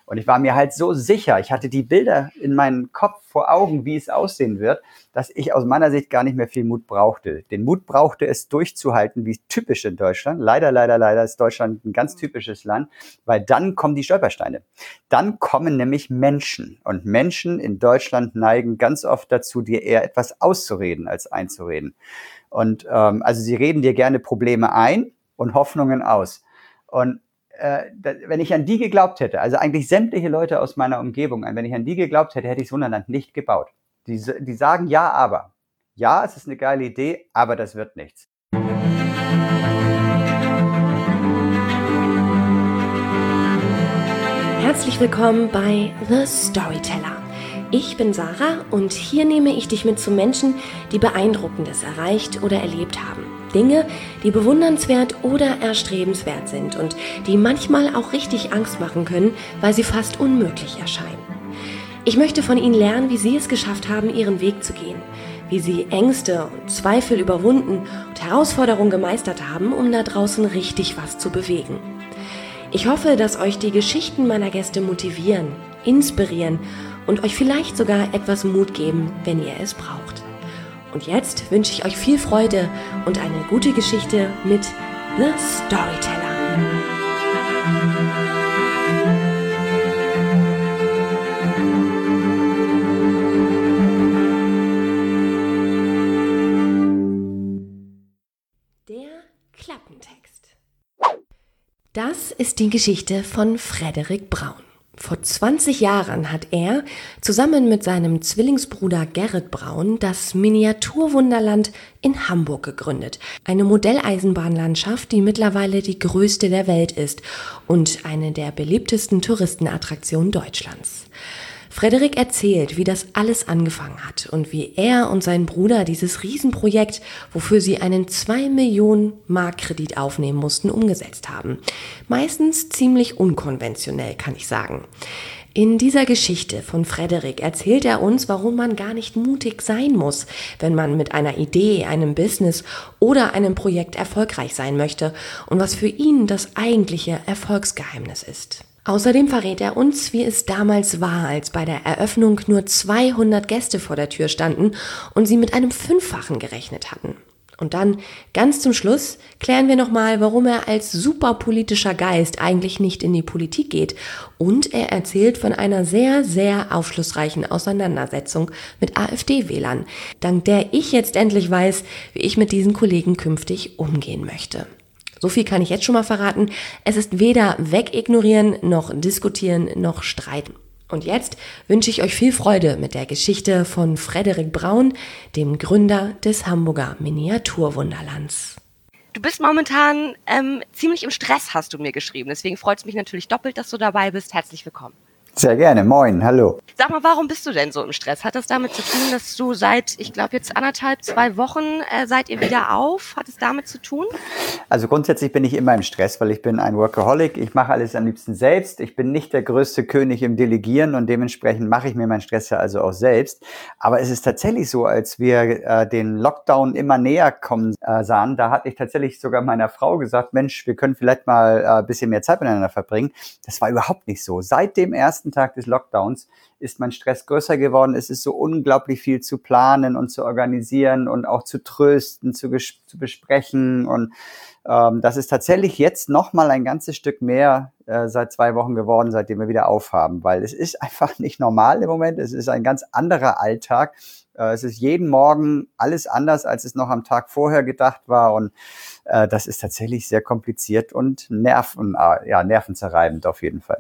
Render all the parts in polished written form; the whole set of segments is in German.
Und ich war mir halt so sicher, ich hatte die Bilder in meinem Kopf vor Augen, wie es aussehen wird, dass ich aus meiner Sicht gar nicht mehr viel Mut brauchte. Den Mut brauchte es durchzuhalten, wie typisch in Deutschland. Leider ist Deutschland ein ganz typisches Land, weil dann kommen die Stolpersteine. Dann kommen nämlich Menschen. Und Menschen in Deutschland neigen ganz oft dazu, dir eher etwas auszureden als einzureden. Und also sie reden dir gerne Probleme ein und Hoffnungen aus. Und wenn ich an die geglaubt hätte, also eigentlich sämtliche Leute aus meiner Umgebung, wenn ich an die geglaubt hätte, hätte ich das Wunderland nicht gebaut. Die sagen ja, aber. Ja, es ist eine geile Idee, aber das wird nichts. Herzlich willkommen bei The Storyteller. Ich bin Sarah und hier nehme ich dich mit zu Menschen, die Beeindruckendes erreicht oder erlebt haben. Dinge, die bewundernswert oder erstrebenswert sind und die manchmal auch richtig Angst machen können, weil sie fast unmöglich erscheinen. Ich möchte von ihnen lernen, wie sie es geschafft haben, ihren Weg zu gehen, wie sie Ängste und Zweifel überwunden und Herausforderungen gemeistert haben, um da draußen richtig was zu bewegen. Ich hoffe, dass euch die Geschichten meiner Gäste motivieren, inspirieren und euch vielleicht sogar etwas Mut geben, wenn ihr es braucht. Und jetzt wünsche ich euch viel Freude und eine gute Geschichte mit The Storyteller. Der Klappentext. Das ist die Geschichte von Frederik Braun. Vor 20 Jahren hat er zusammen mit seinem Zwillingsbruder Gerrit Braun das Miniaturwunderland in Hamburg gegründet. Eine Modelleisenbahnlandschaft, die mittlerweile die größte der Welt ist und eine der beliebtesten Touristenattraktionen Deutschlands. Frederik erzählt, wie das alles angefangen hat und wie er und sein Bruder dieses Riesenprojekt, wofür sie einen 2 Millionen Mark Kredit aufnehmen mussten, umgesetzt haben. Meistens ziemlich unkonventionell, kann ich sagen. In dieser Geschichte von Frederik erzählt er uns, warum man gar nicht mutig sein muss, wenn man mit einer Idee, einem Business oder einem Projekt erfolgreich sein möchte und was für ihn das eigentliche Erfolgsgeheimnis ist. Außerdem verrät er uns, wie es damals war, als bei der Eröffnung nur 200 Gäste vor der Tür standen und sie mit einem 5-fachen gerechnet hatten. Und dann, ganz zum Schluss, klären wir nochmal, warum er als superpolitischer Geist eigentlich nicht in die Politik geht. Und er erzählt von einer sehr, sehr aufschlussreichen Auseinandersetzung mit AfD-Wählern, dank der ich jetzt endlich weiß, wie ich mit diesen Kollegen künftig umgehen möchte. So viel kann ich jetzt schon mal verraten. Es ist weder wegignorieren, noch diskutieren, noch streiten. Und jetzt wünsche ich euch viel Freude mit der Geschichte von Frederik Braun, dem Gründer des Hamburger Miniaturwunderlands. Du bist momentan ziemlich im Stress, hast du mir geschrieben. Deswegen freut es mich natürlich doppelt, dass du dabei bist. Herzlich willkommen. Sehr gerne. Moin, hallo. Sag mal, warum bist du denn so im Stress? Hat das damit zu tun, dass du seit, ich glaube jetzt 2 Wochen seid ihr wieder auf? Hat es damit zu tun? Also grundsätzlich bin ich immer im Stress, weil ich bin ein Workaholic. Ich mache alles am liebsten selbst. Ich bin nicht der größte König im Delegieren und dementsprechend mache ich mir meinen Stress ja also auch selbst. Aber es ist tatsächlich so, als wir den Lockdown immer näher kommen sahen, da hatte ich tatsächlich sogar meiner Frau gesagt, Mensch, wir können vielleicht mal ein bisschen mehr Zeit miteinander verbringen. Das war überhaupt nicht so. Seit dem ersten Tag des Lockdowns ist mein Stress größer geworden. Es ist so unglaublich viel zu planen und zu organisieren und auch zu trösten, zu besprechen. Und das ist tatsächlich jetzt nochmal ein ganzes Stück mehr seit 2 Wochen geworden, seitdem wir wieder aufhaben. Weil es ist einfach nicht normal im Moment. Es ist ein ganz anderer Alltag. Es ist jeden Morgen alles anders, als es noch am Tag vorher gedacht war. Und das ist tatsächlich sehr kompliziert und nervenzerreibend auf jeden Fall.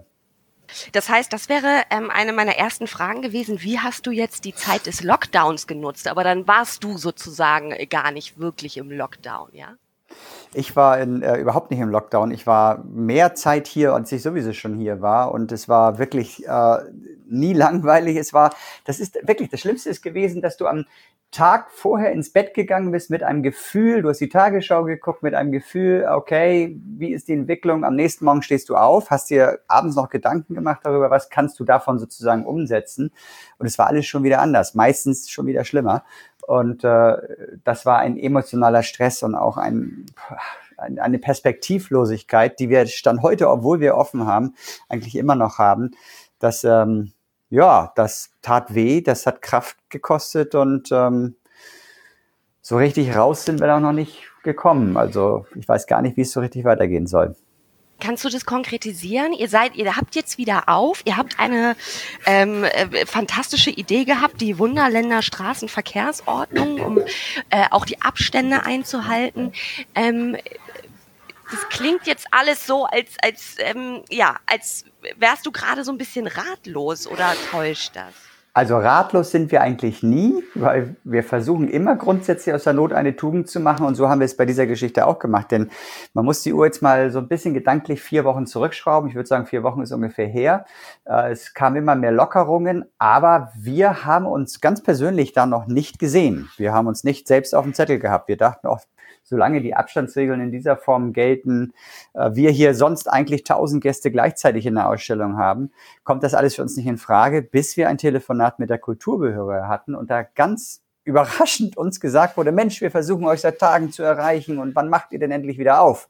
Das heißt, das wäre eine meiner ersten Fragen gewesen. Wie hast du jetzt die Zeit des Lockdowns genutzt? Aber dann warst du sozusagen gar nicht wirklich im Lockdown, ja? Ich war überhaupt nicht im Lockdown. Ich war mehr Zeit hier, als ich sowieso schon hier war. Und es war wirklich nie langweilig. Das Schlimmste ist gewesen, dass du am Tag vorher ins Bett gegangen bist mit einem Gefühl, du hast die Tagesschau geguckt mit einem Gefühl, okay, wie ist die Entwicklung? Am nächsten Morgen stehst du auf, hast dir abends noch Gedanken gemacht darüber, was kannst du davon sozusagen umsetzen? Und es war alles schon wieder anders, meistens schon wieder schlimmer. Und das war ein emotionaler Stress und auch ein eine Perspektivlosigkeit, die wir Stand heute, obwohl wir offen haben, eigentlich immer noch haben. Das, das tat weh, das hat Kraft gekostet und so richtig raus sind wir da noch nicht gekommen. Also ich weiß gar nicht, wie es so richtig weitergehen soll. Kannst du das konkretisieren? Ihr habt jetzt wieder auf, ihr habt eine fantastische Idee gehabt, die Wunderländer Straßenverkehrsordnung, um auch die Abstände einzuhalten. Das klingt jetzt alles so, als wärst du gerade so ein bisschen ratlos, oder täuscht das? Also ratlos sind wir eigentlich nie, weil wir versuchen immer grundsätzlich aus der Not eine Tugend zu machen und so haben wir es bei dieser Geschichte auch gemacht, denn man muss die Uhr jetzt mal so ein bisschen gedanklich 4 Wochen zurückschrauben. Ich würde sagen, 4 Wochen ist ungefähr her. Es kamen immer mehr Lockerungen, aber wir haben uns ganz persönlich da noch nicht gesehen. Wir haben uns nicht selbst auf dem Zettel gehabt. Wir dachten auch, solange die Abstandsregeln in dieser Form gelten, wir hier sonst eigentlich 1000 Gäste gleichzeitig in der Ausstellung haben, kommt das alles für uns nicht in Frage, bis wir ein Telefonat mit der Kulturbehörde hatten und da ganz überraschend uns gesagt wurde, Mensch, wir versuchen euch seit Tagen zu erreichen und wann macht ihr denn endlich wieder auf?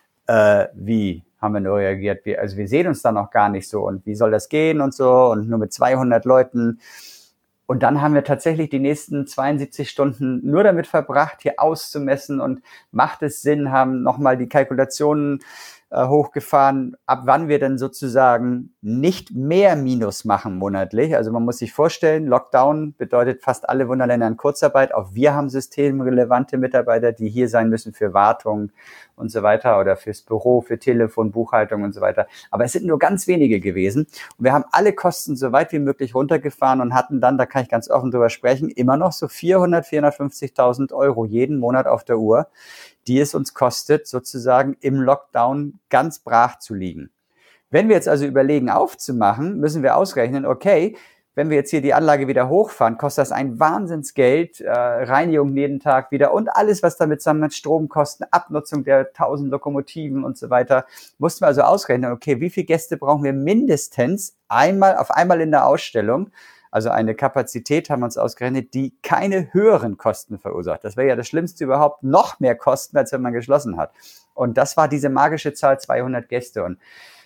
Wie? Haben wir nur reagiert. Wir sehen uns da noch gar nicht so und wie soll das gehen und so und nur mit 200 Leuten. Und dann haben wir tatsächlich die nächsten 72 Stunden nur damit verbracht, hier auszumessen und macht es Sinn, haben nochmal die Kalkulationen hochgefahren, ab wann wir denn sozusagen nicht mehr Minus machen monatlich. Also man muss sich vorstellen, Lockdown bedeutet fast alle Wunderländer in Kurzarbeit. Auch wir haben systemrelevante Mitarbeiter, die hier sein müssen für Wartung und so weiter oder fürs Büro, für Telefon, Buchhaltung und so weiter. Aber es sind nur ganz wenige gewesen. Und wir haben alle Kosten so weit wie möglich runtergefahren und hatten dann, da kann ich ganz offen drüber sprechen, immer noch so 450.000 Euro jeden Monat auf der Uhr, die es uns kostet, sozusagen im Lockdown ganz brach zu liegen. Wenn wir jetzt also überlegen, aufzumachen, müssen wir ausrechnen, okay, wenn wir jetzt hier die Anlage wieder hochfahren, kostet das ein Wahnsinnsgeld, Reinigung jeden Tag wieder und alles, was damit zusammen mit Stromkosten, Abnutzung der 1000 Lokomotiven und so weiter, mussten wir also ausrechnen, okay, wie viele Gäste brauchen wir mindestens auf einmal in der Ausstellung. Also eine Kapazität haben wir uns ausgerechnet, die keine höheren Kosten verursacht. Das wäre ja das Schlimmste überhaupt, noch mehr Kosten, als wenn man geschlossen hat. Und das war diese magische Zahl 200 Gäste. Und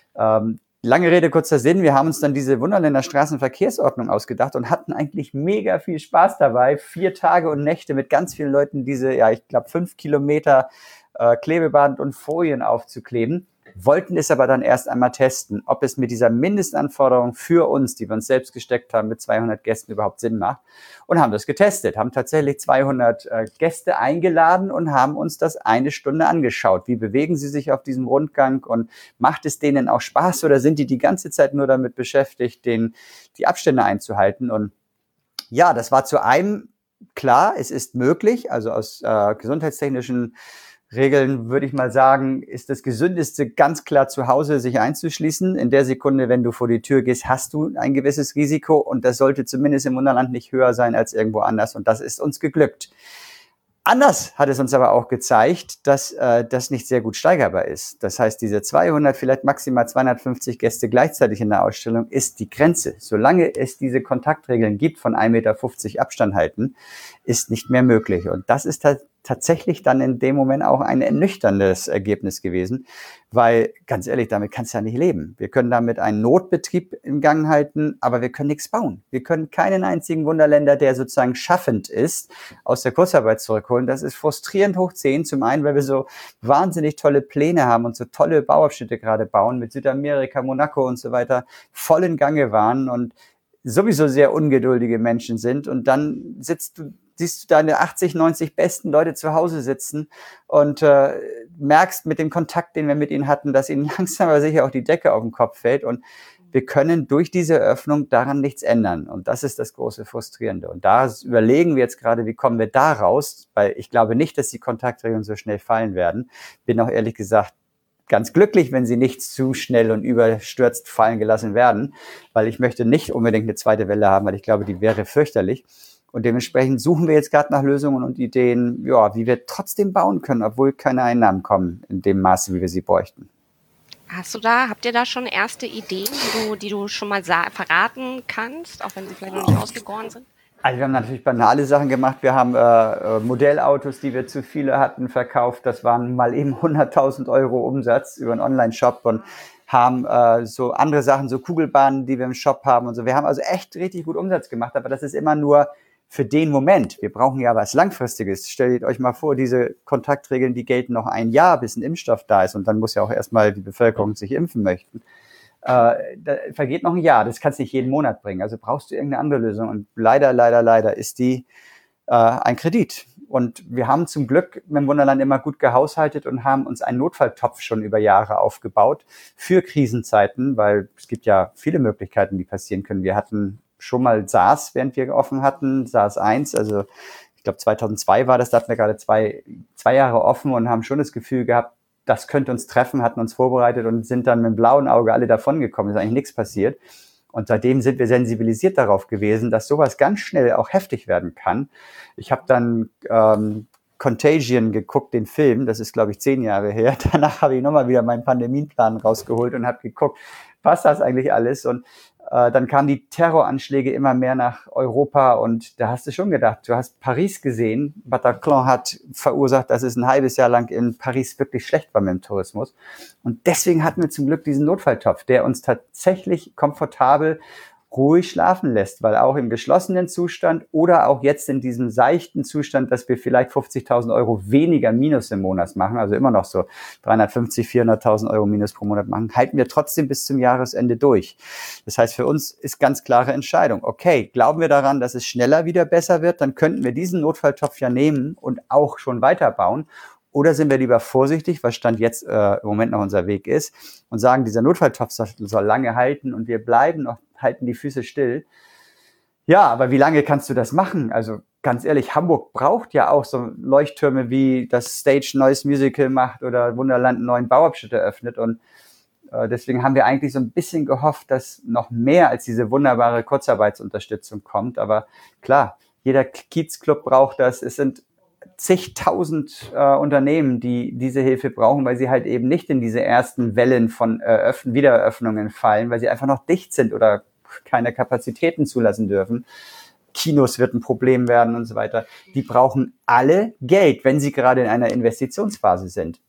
lange Rede, kurzer Sinn, wir haben uns dann diese Wunderländer Straßenverkehrsordnung ausgedacht und hatten eigentlich mega viel Spaß dabei, 4 Tage und Nächte mit ganz vielen Leuten diese, ich glaube 5 Kilometer Klebeband und Folien aufzukleben. Wollten es aber dann erst einmal testen, ob es mit dieser Mindestanforderung für uns, die wir uns selbst gesteckt haben, mit 200 Gästen überhaupt Sinn macht und haben das getestet, haben tatsächlich 200 Gäste eingeladen und haben uns das 1 Stunde angeschaut. Wie bewegen sie sich auf diesem Rundgang und macht es denen auch Spaß oder sind die ganze Zeit nur damit beschäftigt, die Abstände einzuhalten? Und ja, das war zu einem klar, es ist möglich, also aus gesundheitstechnischen Regeln würde ich mal sagen, ist das Gesündeste ganz klar zu Hause sich einzuschließen. In der Sekunde, wenn du vor die Tür gehst, hast du ein gewisses Risiko und das sollte zumindest im Wunderland nicht höher sein als irgendwo anders und das ist uns geglückt. Anders hat es uns aber auch gezeigt, dass das nicht sehr gut steigerbar ist. Das heißt, diese 200, vielleicht maximal 250 Gäste gleichzeitig in der Ausstellung ist die Grenze. Solange es diese Kontaktregeln gibt von 1,50 Meter Abstand halten, ist nicht mehr möglich. Und das ist tatsächlich dann in dem Moment auch ein ernüchterndes Ergebnis gewesen, weil ganz ehrlich, damit kannst du ja nicht leben. Wir können damit einen Notbetrieb in Gang halten, aber wir können nichts bauen. Wir können keinen einzigen Wunderländer, der sozusagen schaffend ist, aus der Kurzarbeit zurückholen. Das ist frustrierend hoch 10. Zum einen, weil wir so wahnsinnig tolle Pläne haben und so tolle Bauabschnitte gerade bauen mit Südamerika, Monaco und so weiter, voll in Gange waren und sowieso sehr ungeduldige Menschen sind und dann siehst du deine 80, 90 besten Leute zu Hause sitzen und merkst mit dem Kontakt, den wir mit ihnen hatten, dass ihnen langsam aber sicher auch die Decke auf den Kopf fällt und wir können durch diese Öffnung daran nichts ändern und das ist das große Frustrierende und da überlegen wir jetzt gerade, wie kommen wir da raus, weil ich glaube nicht, dass die Kontaktregeln so schnell fallen werden. Bin auch ehrlich gesagt ganz glücklich, wenn sie nicht zu schnell und überstürzt fallen gelassen werden, weil ich möchte nicht unbedingt eine zweite Welle haben, weil ich glaube, die wäre fürchterlich. Und dementsprechend suchen wir jetzt gerade nach Lösungen und Ideen, wie wir trotzdem bauen können, obwohl keine Einnahmen kommen in dem Maße, wie wir sie bräuchten. Habt ihr da schon erste Ideen, die du schon mal verraten kannst, auch wenn sie vielleicht noch nicht ausgegoren sind? Also wir haben natürlich banale Sachen gemacht. Wir haben Modellautos, die wir zu viele hatten, verkauft. Das waren mal eben 100.000 Euro Umsatz über einen Online-Shop und haben so andere Sachen, so Kugelbahnen, die wir im Shop haben und so. Wir haben also echt richtig gut Umsatz gemacht, aber das ist immer nur für den Moment. Wir brauchen ja was Langfristiges. Stellt euch mal vor, diese Kontaktregeln, die gelten noch ein Jahr, bis ein Impfstoff da ist und dann muss ja auch erstmal die Bevölkerung sich impfen möchten. Da vergeht noch ein Jahr. Das kannst du nicht jeden Monat bringen. Also brauchst du irgendeine andere Lösung. Und leider ist die ein Kredit. Und wir haben zum Glück mit dem Wunderland immer gut gehaushaltet und haben uns einen Notfalltopf schon über Jahre aufgebaut für Krisenzeiten, weil es gibt ja viele Möglichkeiten, die passieren können. Wir hatten schon mal SARS, während wir offen hatten, SARS 1, also ich glaube 2002 war das, da hatten wir gerade zwei Jahre offen und haben schon das Gefühl gehabt, das könnte uns treffen, hatten uns vorbereitet und sind dann mit dem blauen Auge alle davongekommen. Ist eigentlich nichts passiert. Und seitdem sind wir sensibilisiert darauf gewesen, dass sowas ganz schnell auch heftig werden kann. Ich habe dann Contagion geguckt, den Film. Das ist, glaube ich, 10 Jahre her. Danach habe ich nochmal wieder meinen Pandemienplan rausgeholt und habe geguckt, passt das eigentlich alles? Und dann kamen die Terroranschläge immer mehr nach Europa und da hast du schon gedacht, du hast Paris gesehen. Bataclan hat verursacht, dass es ein halbes Jahr lang in Paris wirklich schlecht war mit dem Tourismus. Und deswegen hatten wir zum Glück diesen Notfalltopf, der uns tatsächlich komfortabel ruhig schlafen lässt, weil auch im geschlossenen Zustand oder auch jetzt in diesem seichten Zustand, dass wir vielleicht 50.000 Euro weniger Minus im Monat machen, also immer noch so 350.000, 400.000 Euro Minus pro Monat machen, halten wir trotzdem bis zum Jahresende durch. Das heißt, für uns ist ganz klare Entscheidung. Okay, glauben wir daran, dass es schneller wieder besser wird, dann könnten wir diesen Notfalltopf ja nehmen und auch schon weiterbauen. Oder sind wir lieber vorsichtig, was Stand jetzt im Moment noch unser Weg ist, und sagen, dieser Notfalltopf soll lange halten und wir bleiben noch, halten die Füße still. Ja, aber wie lange kannst du das machen? Also ganz ehrlich, Hamburg braucht ja auch so Leuchttürme, wie das Stage ein neues Musical macht oder Wunderland einen neuen Bauabschnitt eröffnet. Und deswegen haben wir eigentlich so ein bisschen gehofft, dass noch mehr als diese wunderbare Kurzarbeitsunterstützung kommt. Aber klar, jeder Kiezclub braucht das. Es sind zigtausend Unternehmen, die diese Hilfe brauchen, weil sie halt eben nicht in diese ersten Wellen von Wiedereröffnungen fallen, weil sie einfach noch dicht sind oder keine Kapazitäten zulassen dürfen. Kinos wird ein Problem werden und so weiter. Die brauchen alle Geld, wenn sie gerade in einer Investitionsphase sind.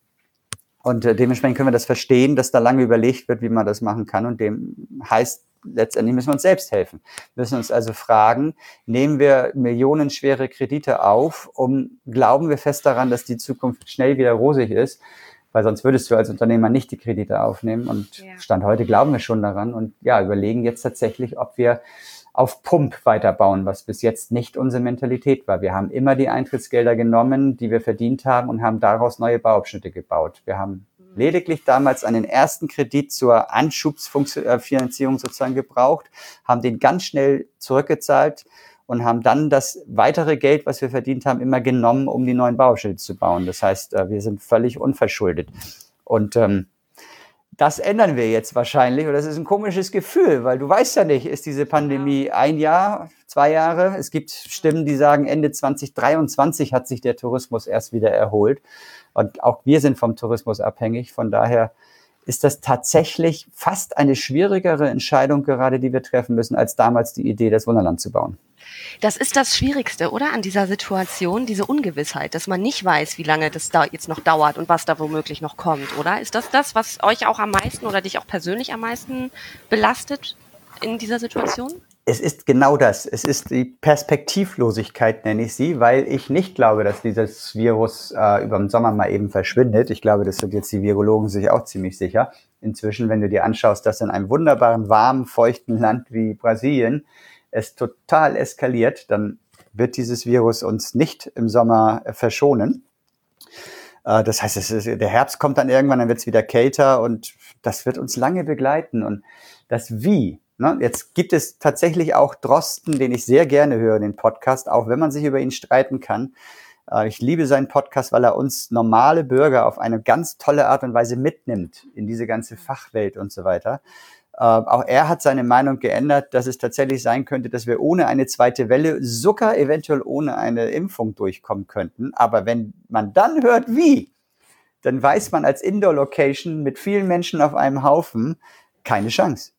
Und dementsprechend können wir das verstehen, dass da lange überlegt wird, wie man das machen kann. Und dem heißt, letztendlich müssen wir uns selbst helfen. Wir müssen uns also fragen, nehmen wir millionenschwere Kredite auf, glauben wir fest daran, dass die Zukunft schnell wieder rosig ist, weil sonst würdest du als Unternehmer nicht die Kredite aufnehmen. Und Stand heute glauben wir schon daran und ja, überlegen jetzt tatsächlich, ob wir auf Pump weiterbauen, was bis jetzt nicht unsere Mentalität war. Wir haben immer die Eintrittsgelder genommen, die wir verdient haben und haben daraus neue Bauabschnitte gebaut. Wir haben lediglich damals einen ersten Kredit zur Anschubsfinanzierung sozusagen gebraucht, haben den ganz schnell zurückgezahlt und haben dann das weitere Geld, was wir verdient haben, immer genommen, um die neuen Bauabschnitte zu bauen. Das heißt, wir sind völlig unverschuldet. Und das ändern wir jetzt wahrscheinlich. Und das ist ein komisches Gefühl, weil du weißt ja nicht, ist diese Pandemie 1 Jahr, 2 Jahre? Es gibt Stimmen, die sagen, Ende 2023 hat sich der Tourismus erst wieder erholt. Und auch wir sind vom Tourismus abhängig. Von daher ist das tatsächlich fast eine schwierigere Entscheidung gerade, die wir treffen müssen, als damals die Idee, das Wunderland zu bauen. Das ist das Schwierigste, oder? An dieser Situation, diese Ungewissheit, dass man nicht weiß, wie lange das da jetzt noch dauert und was da womöglich noch kommt, oder? Ist das das, was euch auch am meisten oder dich auch persönlich am meisten belastet in dieser Situation? Es ist genau das. Es ist die Perspektivlosigkeit, nenne ich sie, weil ich nicht glaube, dass dieses Virus über den Sommer mal eben verschwindet. Ich glaube, das sind jetzt die Virologen sich auch ziemlich sicher. Inzwischen, wenn du dir anschaust, dass in einem wunderbaren, warmen, feuchten Land wie Brasilien es total eskaliert, dann wird dieses Virus uns nicht im Sommer verschonen. Das heißt, der Herbst kommt dann irgendwann, dann wird es wieder kälter und das wird uns lange begleiten. Und das Wie, ne? Jetzt gibt es tatsächlich auch Drosten, den ich sehr gerne höre, den Podcast, auch wenn man sich über ihn streiten kann. Ich liebe seinen Podcast, weil er uns normale Bürger auf eine ganz tolle Art und Weise mitnimmt in diese ganze Fachwelt und so weiter. Auch er hat seine Meinung geändert, dass es tatsächlich sein könnte, dass wir ohne eine zweite Welle, sogar eventuell ohne eine Impfung durchkommen könnten. Aber wenn man dann hört, wie, dann weiß man als Indoor-Location mit vielen Menschen auf einem Haufen, keine Chance.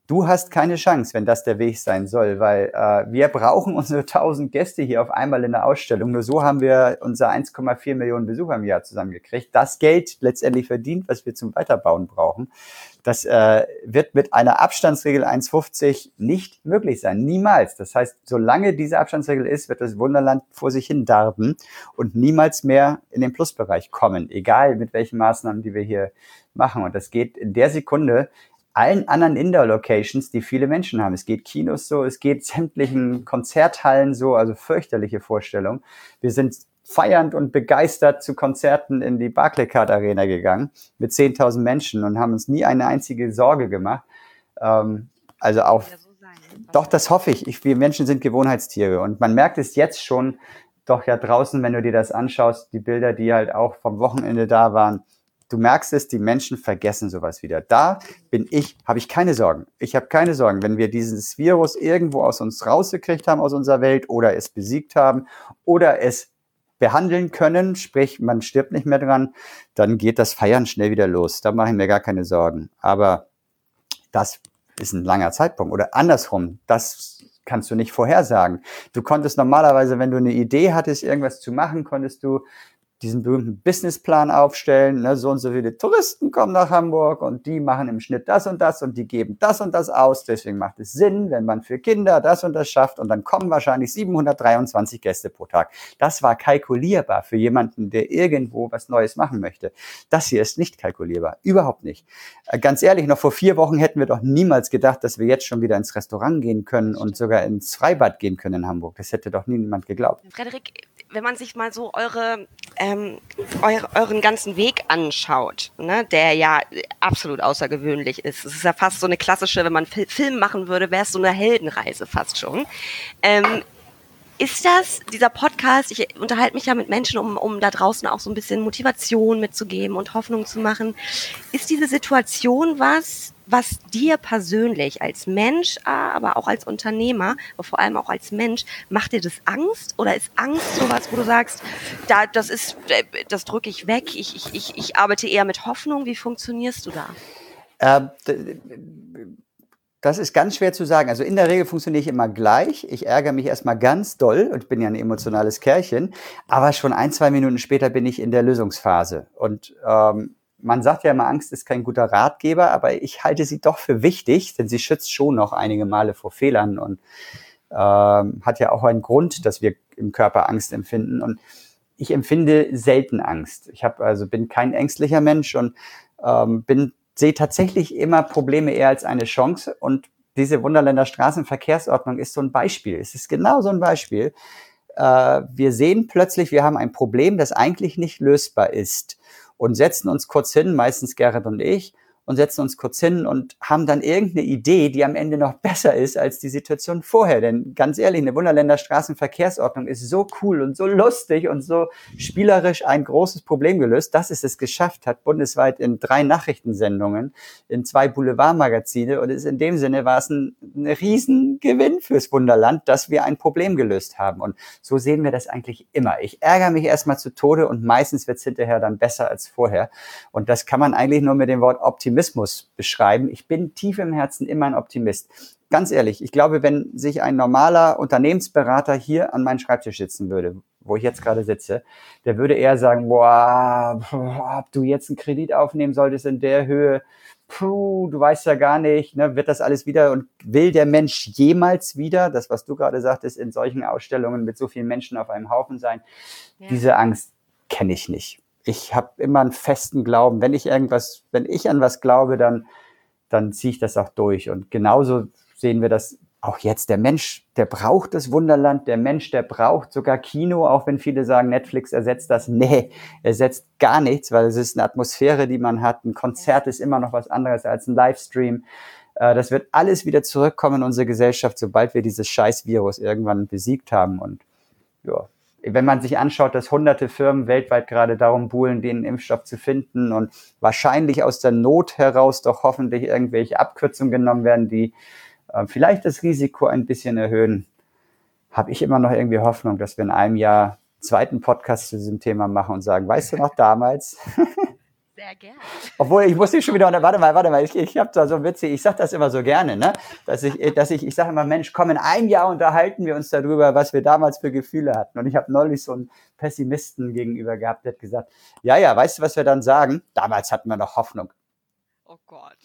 Du hast keine Chance, wenn das der Weg sein soll, weil wir brauchen unsere 1000 Gäste hier auf einmal in der Ausstellung. Nur so haben wir unser 1,4 Millionen Besucher im Jahr zusammengekriegt. Das Geld letztendlich verdient, was wir zum Weiterbauen brauchen. Das wird mit einer Abstandsregel 1,50 nicht möglich sein. Niemals. Das heißt, solange diese Abstandsregel ist, wird das Wunderland vor sich hin darben und niemals mehr in den Plusbereich kommen. Egal mit welchen Maßnahmen, die wir hier machen. Und das geht in der Sekunde allen anderen Indoor-Locations, die viele Menschen haben. Es geht Kinos so, es geht sämtlichen Konzerthallen so, also fürchterliche Vorstellung. Wir sind feiernd und begeistert zu Konzerten in die Barclaycard Arena gegangen mit 10.000 Menschen und haben uns nie eine einzige Sorge gemacht. Also auch, doch, das hoffe ich. Wir Menschen sind Gewohnheitstiere und man merkt es jetzt schon, doch ja draußen, wenn du dir das anschaust, die Bilder, die halt auch vom Wochenende da waren. Du merkst es, die Menschen vergessen sowas wieder. Da habe ich keine Sorgen. Ich habe keine Sorgen, wenn wir dieses Virus irgendwo aus uns rausgekriegt haben, aus unserer Welt oder es besiegt haben oder es behandeln können, sprich, man stirbt nicht mehr dran, dann geht das Feiern schnell wieder los. Da mache ich mir gar keine Sorgen. Aber das ist ein langer Zeitpunkt. Oder andersrum, das kannst du nicht vorhersagen. Du konntest normalerweise, wenn du eine Idee hattest, irgendwas zu machen, konntest du diesen berühmten Businessplan aufstellen, ne, so und so viele Touristen kommen nach Hamburg und die machen im Schnitt das und die geben das und das aus, deswegen macht es Sinn, wenn man für Kinder das und das schafft und dann kommen wahrscheinlich 723 Gäste pro Tag. Das war kalkulierbar für jemanden, der irgendwo was Neues machen möchte. Das hier ist nicht kalkulierbar, überhaupt nicht. Ganz ehrlich, noch vor 4 Wochen hätten wir doch niemals gedacht, dass wir jetzt schon wieder ins Restaurant gehen können und sogar ins Freibad gehen können in Hamburg. Das hätte doch niemand geglaubt. Frederik, wenn man sich mal so euren ganzen Weg anschaut, ne, der ja absolut außergewöhnlich ist. Es ist ja fast so eine klassische, wenn man Film machen würde, wäre es so eine Heldenreise fast schon. Ist das, dieser Podcast, ich unterhalte mich ja mit Menschen, um da draußen auch so ein bisschen Motivation mitzugeben und Hoffnung zu machen. Ist diese Situation was dir persönlich als Mensch, aber auch als Unternehmer, aber vor allem auch als Mensch, macht dir das Angst? Oder ist Angst sowas, wo du sagst, das drücke ich weg, ich arbeite eher mit Hoffnung? Wie funktionierst du da? Das ist ganz schwer zu sagen. Also in der Regel funktioniere ich immer gleich. Ich ärgere mich erstmal ganz doll und bin ja ein emotionales Kerlchen. Aber schon 1-2 Minuten später bin ich in der Lösungsphase. Und man sagt ja immer, Angst ist kein guter Ratgeber, aber ich halte sie doch für wichtig, denn sie schützt schon noch einige Male vor Fehlern und hat ja auch einen Grund, dass wir im Körper Angst empfinden. Und ich empfinde selten Angst. Bin kein ängstlicher Mensch und sehe tatsächlich immer Probleme eher als eine Chance. Und diese Wunderländer Straßenverkehrsordnung ist so ein Beispiel. Es ist genau so ein Beispiel. Wir sehen plötzlich, wir haben ein Problem, das eigentlich nicht lösbar ist. Und setzen uns kurz hin, meistens Gerrit und ich, und setzen uns kurz hin und haben dann irgendeine Idee, die am Ende noch besser ist als die Situation vorher. Denn ganz ehrlich, eine Wunderländer Straßenverkehrsordnung ist so cool und so lustig und so spielerisch ein großes Problem gelöst, dass es geschafft hat, bundesweit in 3 Nachrichtensendungen, in 2 Boulevardmagazine. Und in dem Sinne war es ein Riesengewinn fürs Wunderland, dass wir ein Problem gelöst haben. Und so sehen wir das eigentlich immer. Ich ärgere mich erstmal zu Tode und meistens wird es hinterher dann besser als vorher. Und das kann man eigentlich nur mit dem Wort Optimismus beschreiben. Ich bin tief im Herzen immer ein Optimist. Ganz ehrlich, ich glaube, wenn sich ein normaler Unternehmensberater hier an meinen Schreibtisch sitzen würde, wo ich jetzt gerade sitze, der würde eher sagen, ob du jetzt einen Kredit aufnehmen solltest in der Höhe, du weißt ja gar nicht, ne, wird das alles wieder und will der Mensch jemals wieder, das, was du gerade sagtest, in solchen Ausstellungen mit so vielen Menschen auf einem Haufen sein? Ja. Diese Angst kenne ich nicht. Ich habe immer einen festen Glauben. Wenn ich an was glaube, dann ziehe ich das auch durch. Und genauso sehen wir das auch jetzt. Der Mensch, der braucht das Wunderland. Der Mensch, der braucht sogar Kino, auch wenn viele sagen, Netflix ersetzt das. Nee, ersetzt gar nichts, weil es ist eine Atmosphäre, die man hat. Ein Konzert ist immer noch was anderes als ein Livestream. Das wird alles wieder zurückkommen in unsere Gesellschaft, sobald wir dieses Scheiß-Virus irgendwann besiegt haben. Und ja, wenn man sich anschaut, dass hunderte Firmen weltweit gerade darum buhlen, den Impfstoff zu finden und wahrscheinlich aus der Not heraus doch hoffentlich irgendwelche Abkürzungen genommen werden, die vielleicht das Risiko ein bisschen erhöhen, habe ich immer noch irgendwie Hoffnung, dass wir in einem Jahr einen zweiten Podcast zu diesem Thema machen und sagen, weißt du noch damals? Sehr gerne. Obwohl, ich muss dich schon wieder, warte mal, ich habe da so witzig, ich sage das immer so gerne, ne? Ich sage immer, Mensch, komm, in einem Jahr unterhalten wir uns darüber, was wir damals für Gefühle hatten. Und ich habe neulich so einen Pessimisten gegenüber gehabt, der hat gesagt, ja, weißt du, was wir dann sagen? Damals hatten wir noch Hoffnung. Oh Gott.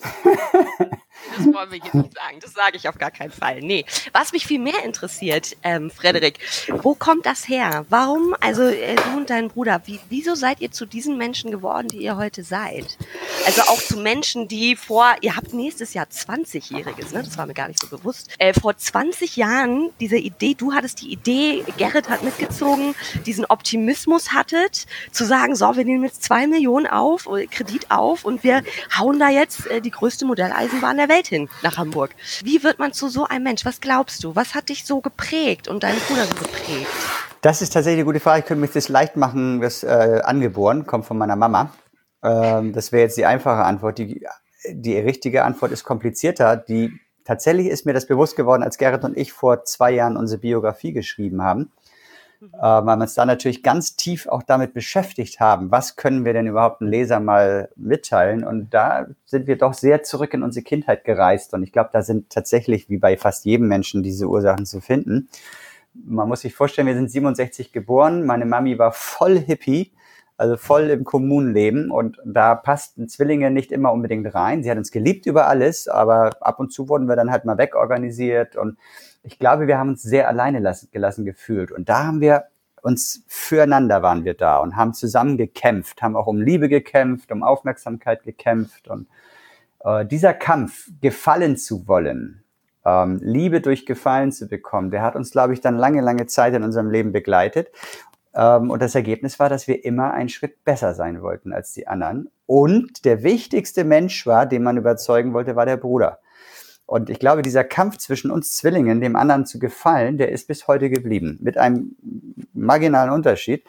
Das wollen wir hier nicht sagen. Das sage ich auf gar keinen Fall. Nee. Was mich viel mehr interessiert, Frederik, wo kommt das her? Warum, also du und dein Bruder, wieso seid ihr zu diesen Menschen geworden, die ihr heute seid? Also auch zu Menschen, die ihr habt nächstes Jahr 20-Jähriges, ne? Das war mir gar nicht so bewusst. Vor 20 Jahren diese Idee, du hattest die Idee, Gerrit hat mitgezogen, diesen Optimismus hattet, zu sagen, so, wir nehmen jetzt 2 Millionen Kredit auf und wir hauen da jetzt die größte Modelleisenbahn der Welt hin nach Hamburg. Wie wird man zu so einem Mensch? Was glaubst du? Was hat dich so geprägt und deinen Bruder so geprägt? Das ist tatsächlich eine gute Frage. Ich könnte mich das leicht machen, das angeboren, kommt von meiner Mama. Das wäre jetzt die einfache Antwort. Die richtige Antwort ist komplizierter. Tatsächlich ist mir das bewusst geworden, als Gerrit und ich vor 2 Jahren unsere Biografie geschrieben haben. Weil wir uns da natürlich ganz tief auch damit beschäftigt haben, was können wir denn überhaupt einem Leser mal mitteilen? Und da sind wir doch sehr zurück in unsere Kindheit gereist. Und ich glaube, da sind tatsächlich, wie bei fast jedem Menschen, diese Ursachen zu finden. Man muss sich vorstellen, wir sind 67 geboren. Meine Mami war voll Hippie, also voll im Kommunenleben. Und da passten Zwillinge nicht immer unbedingt rein. Sie hat uns geliebt über alles, aber ab und zu wurden wir dann halt mal wegorganisiert. Und ich glaube, wir haben uns sehr alleine gelassen gefühlt. Und da haben wir füreinander waren wir da und haben zusammen gekämpft, haben auch um Liebe gekämpft, um Aufmerksamkeit gekämpft. Und dieser Kampf, gefallen zu wollen, Liebe durch Gefallen zu bekommen, der hat uns, glaube ich, dann lange Zeit in unserem Leben begleitet. Und das Ergebnis war, dass wir immer einen Schritt besser sein wollten als die anderen. Und der wichtigste Mensch war, den man überzeugen wollte, war der Bruder. Und ich glaube, dieser Kampf zwischen uns Zwillingen, dem anderen zu gefallen, der ist bis heute geblieben. Mit einem marginalen Unterschied.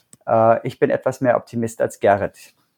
Ich bin etwas mehr Optimist als Gerrit.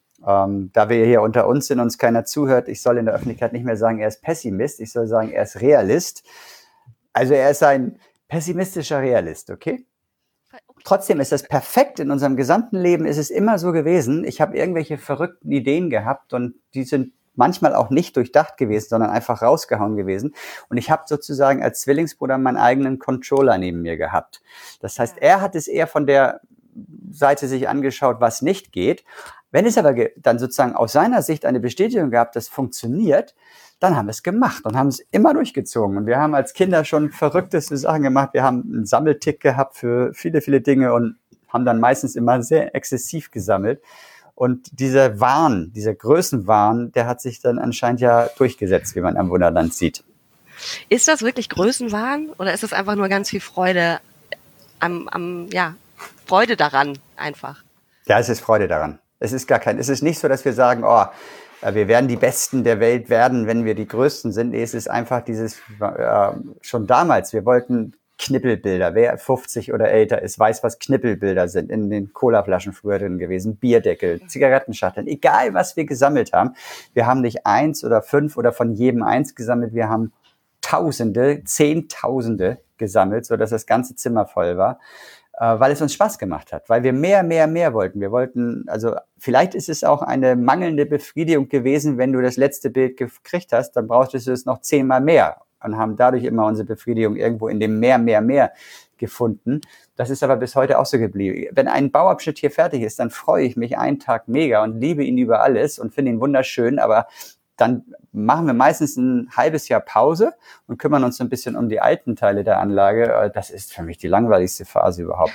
Da wir hier unter uns sind und uns keiner zuhört, ich soll in der Öffentlichkeit nicht mehr sagen, er ist Pessimist, ich soll sagen, er ist Realist. Also er ist ein pessimistischer Realist, okay? Trotzdem ist das perfekt. In unserem gesamten Leben ist es immer so gewesen. Ich habe irgendwelche verrückten Ideen gehabt und die sind manchmal auch nicht durchdacht gewesen, sondern einfach rausgehauen gewesen. Und ich habe sozusagen als Zwillingsbruder meinen eigenen Controller neben mir gehabt. Das heißt, er hat es eher von der Seite sich angeschaut, was nicht geht. Wenn es aber dann sozusagen aus seiner Sicht eine Bestätigung gab, das funktioniert, dann haben wir es gemacht und haben es immer durchgezogen. Und wir haben als Kinder schon verrückteste Sachen gemacht. Wir haben einen Sammeltick gehabt für viele Dinge und haben dann meistens immer sehr exzessiv gesammelt. Und dieser Größenwahn, der hat sich dann anscheinend ja durchgesetzt, wie man am Wunderland sieht. Ist das wirklich Größenwahn oder ist das einfach nur ganz viel Freude Freude daran einfach? Ja, es ist Freude daran. Es ist nicht so, dass wir sagen, wir werden die Besten der Welt werden, wenn wir die Größten sind. Nee, es ist einfach schon damals, wir wollten Knippelbilder. Wer 50 oder älter ist, weiß, was Knippelbilder sind. In den Colaflaschen früher drin gewesen, Bierdeckel, Zigarettenschachteln, egal was wir gesammelt haben. Wir haben nicht 1 oder 5 oder von jedem 1 gesammelt. Wir haben Tausende, Zehntausende gesammelt, sodass das ganze Zimmer voll war, weil es uns Spaß gemacht hat, weil wir mehr wollten. Wir wollten, also vielleicht ist es auch eine mangelnde Befriedigung gewesen, wenn du das letzte Bild gekriegt hast, dann brauchtest du es noch 10-mal mehr. Und haben dadurch immer unsere Befriedigung irgendwo in dem mehr gefunden. Das ist aber bis heute auch so geblieben. Wenn ein Bauabschnitt hier fertig ist, dann freue ich mich einen Tag mega und liebe ihn über alles und finde ihn wunderschön, aber dann machen wir meistens ein halbes Jahr Pause und kümmern uns so ein bisschen um die alten Teile der Anlage. Das ist für mich die langweiligste Phase überhaupt.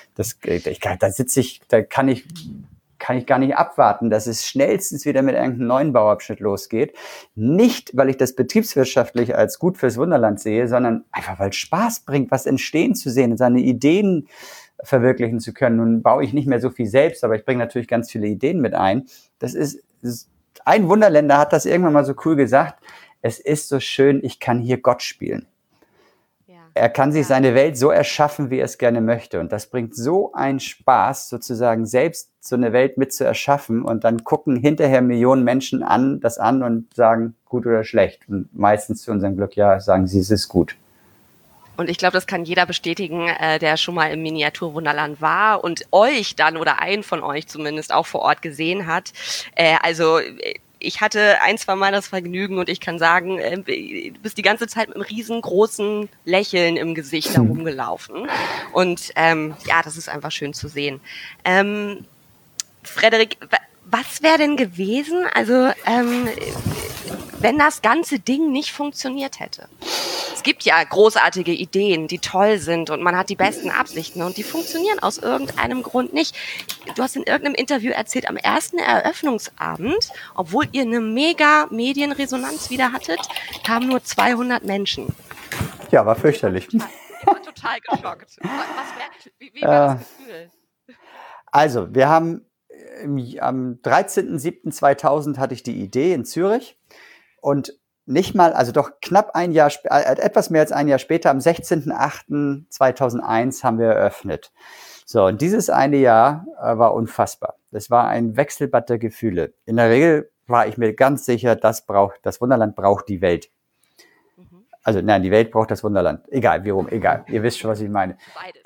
Da kann ich gar nicht abwarten, dass es schnellstens wieder mit irgendeinem neuen Bauabschnitt losgeht. Nicht, weil ich das betriebswirtschaftlich als gut fürs Wunderland sehe, sondern einfach, weil es Spaß bringt, was entstehen zu sehen, seine Ideen verwirklichen zu können. Nun baue ich nicht mehr so viel selbst, aber ich bringe natürlich ganz viele Ideen mit ein. Ein Wunderländer hat das irgendwann mal so cool gesagt, es ist so schön, ich kann hier Gott spielen. Er kann sich seine Welt so erschaffen, wie er es gerne möchte. Und das bringt so einen Spaß, sozusagen selbst so eine Welt mit zu erschaffen. Und dann gucken hinterher Millionen Menschen das an und sagen, gut oder schlecht. Und meistens zu unserem Glück, ja, sagen sie, es ist gut. Und ich glaube, das kann jeder bestätigen, der schon mal im Miniaturwunderland war und euch dann oder einen von euch zumindest auch vor Ort gesehen hat. Ich hatte 1, 2 Mal das Vergnügen und ich kann sagen, du bist die ganze Zeit mit einem riesengroßen Lächeln im Gesicht da rumgelaufen. Und das ist einfach schön zu sehen. Frederik, was wäre denn gewesen, also wenn das ganze Ding nicht funktioniert hätte? Es gibt ja großartige Ideen, die toll sind und man hat die besten Absichten und die funktionieren aus irgendeinem Grund nicht. Du hast in irgendeinem Interview erzählt, am ersten Eröffnungsabend, obwohl ihr eine mega Medienresonanz wieder hattet, kamen nur 200 Menschen. Ja, war fürchterlich. Ich war total geschockt. Wie war das Gefühl? Also, wir haben am 13.07.2000 hatte ich die Idee in Zürich und nicht mal, also doch knapp etwas mehr als ein Jahr später, am 16.08.2001 haben wir eröffnet. So, und dieses eine Jahr war unfassbar. Das war ein Wechselbad der Gefühle. In der Regel war ich mir ganz sicher, das Wunderland braucht die Welt. Also nein, die Welt braucht das Wunderland. Egal, wie rum, egal. Ihr wisst schon, was ich meine. Beides.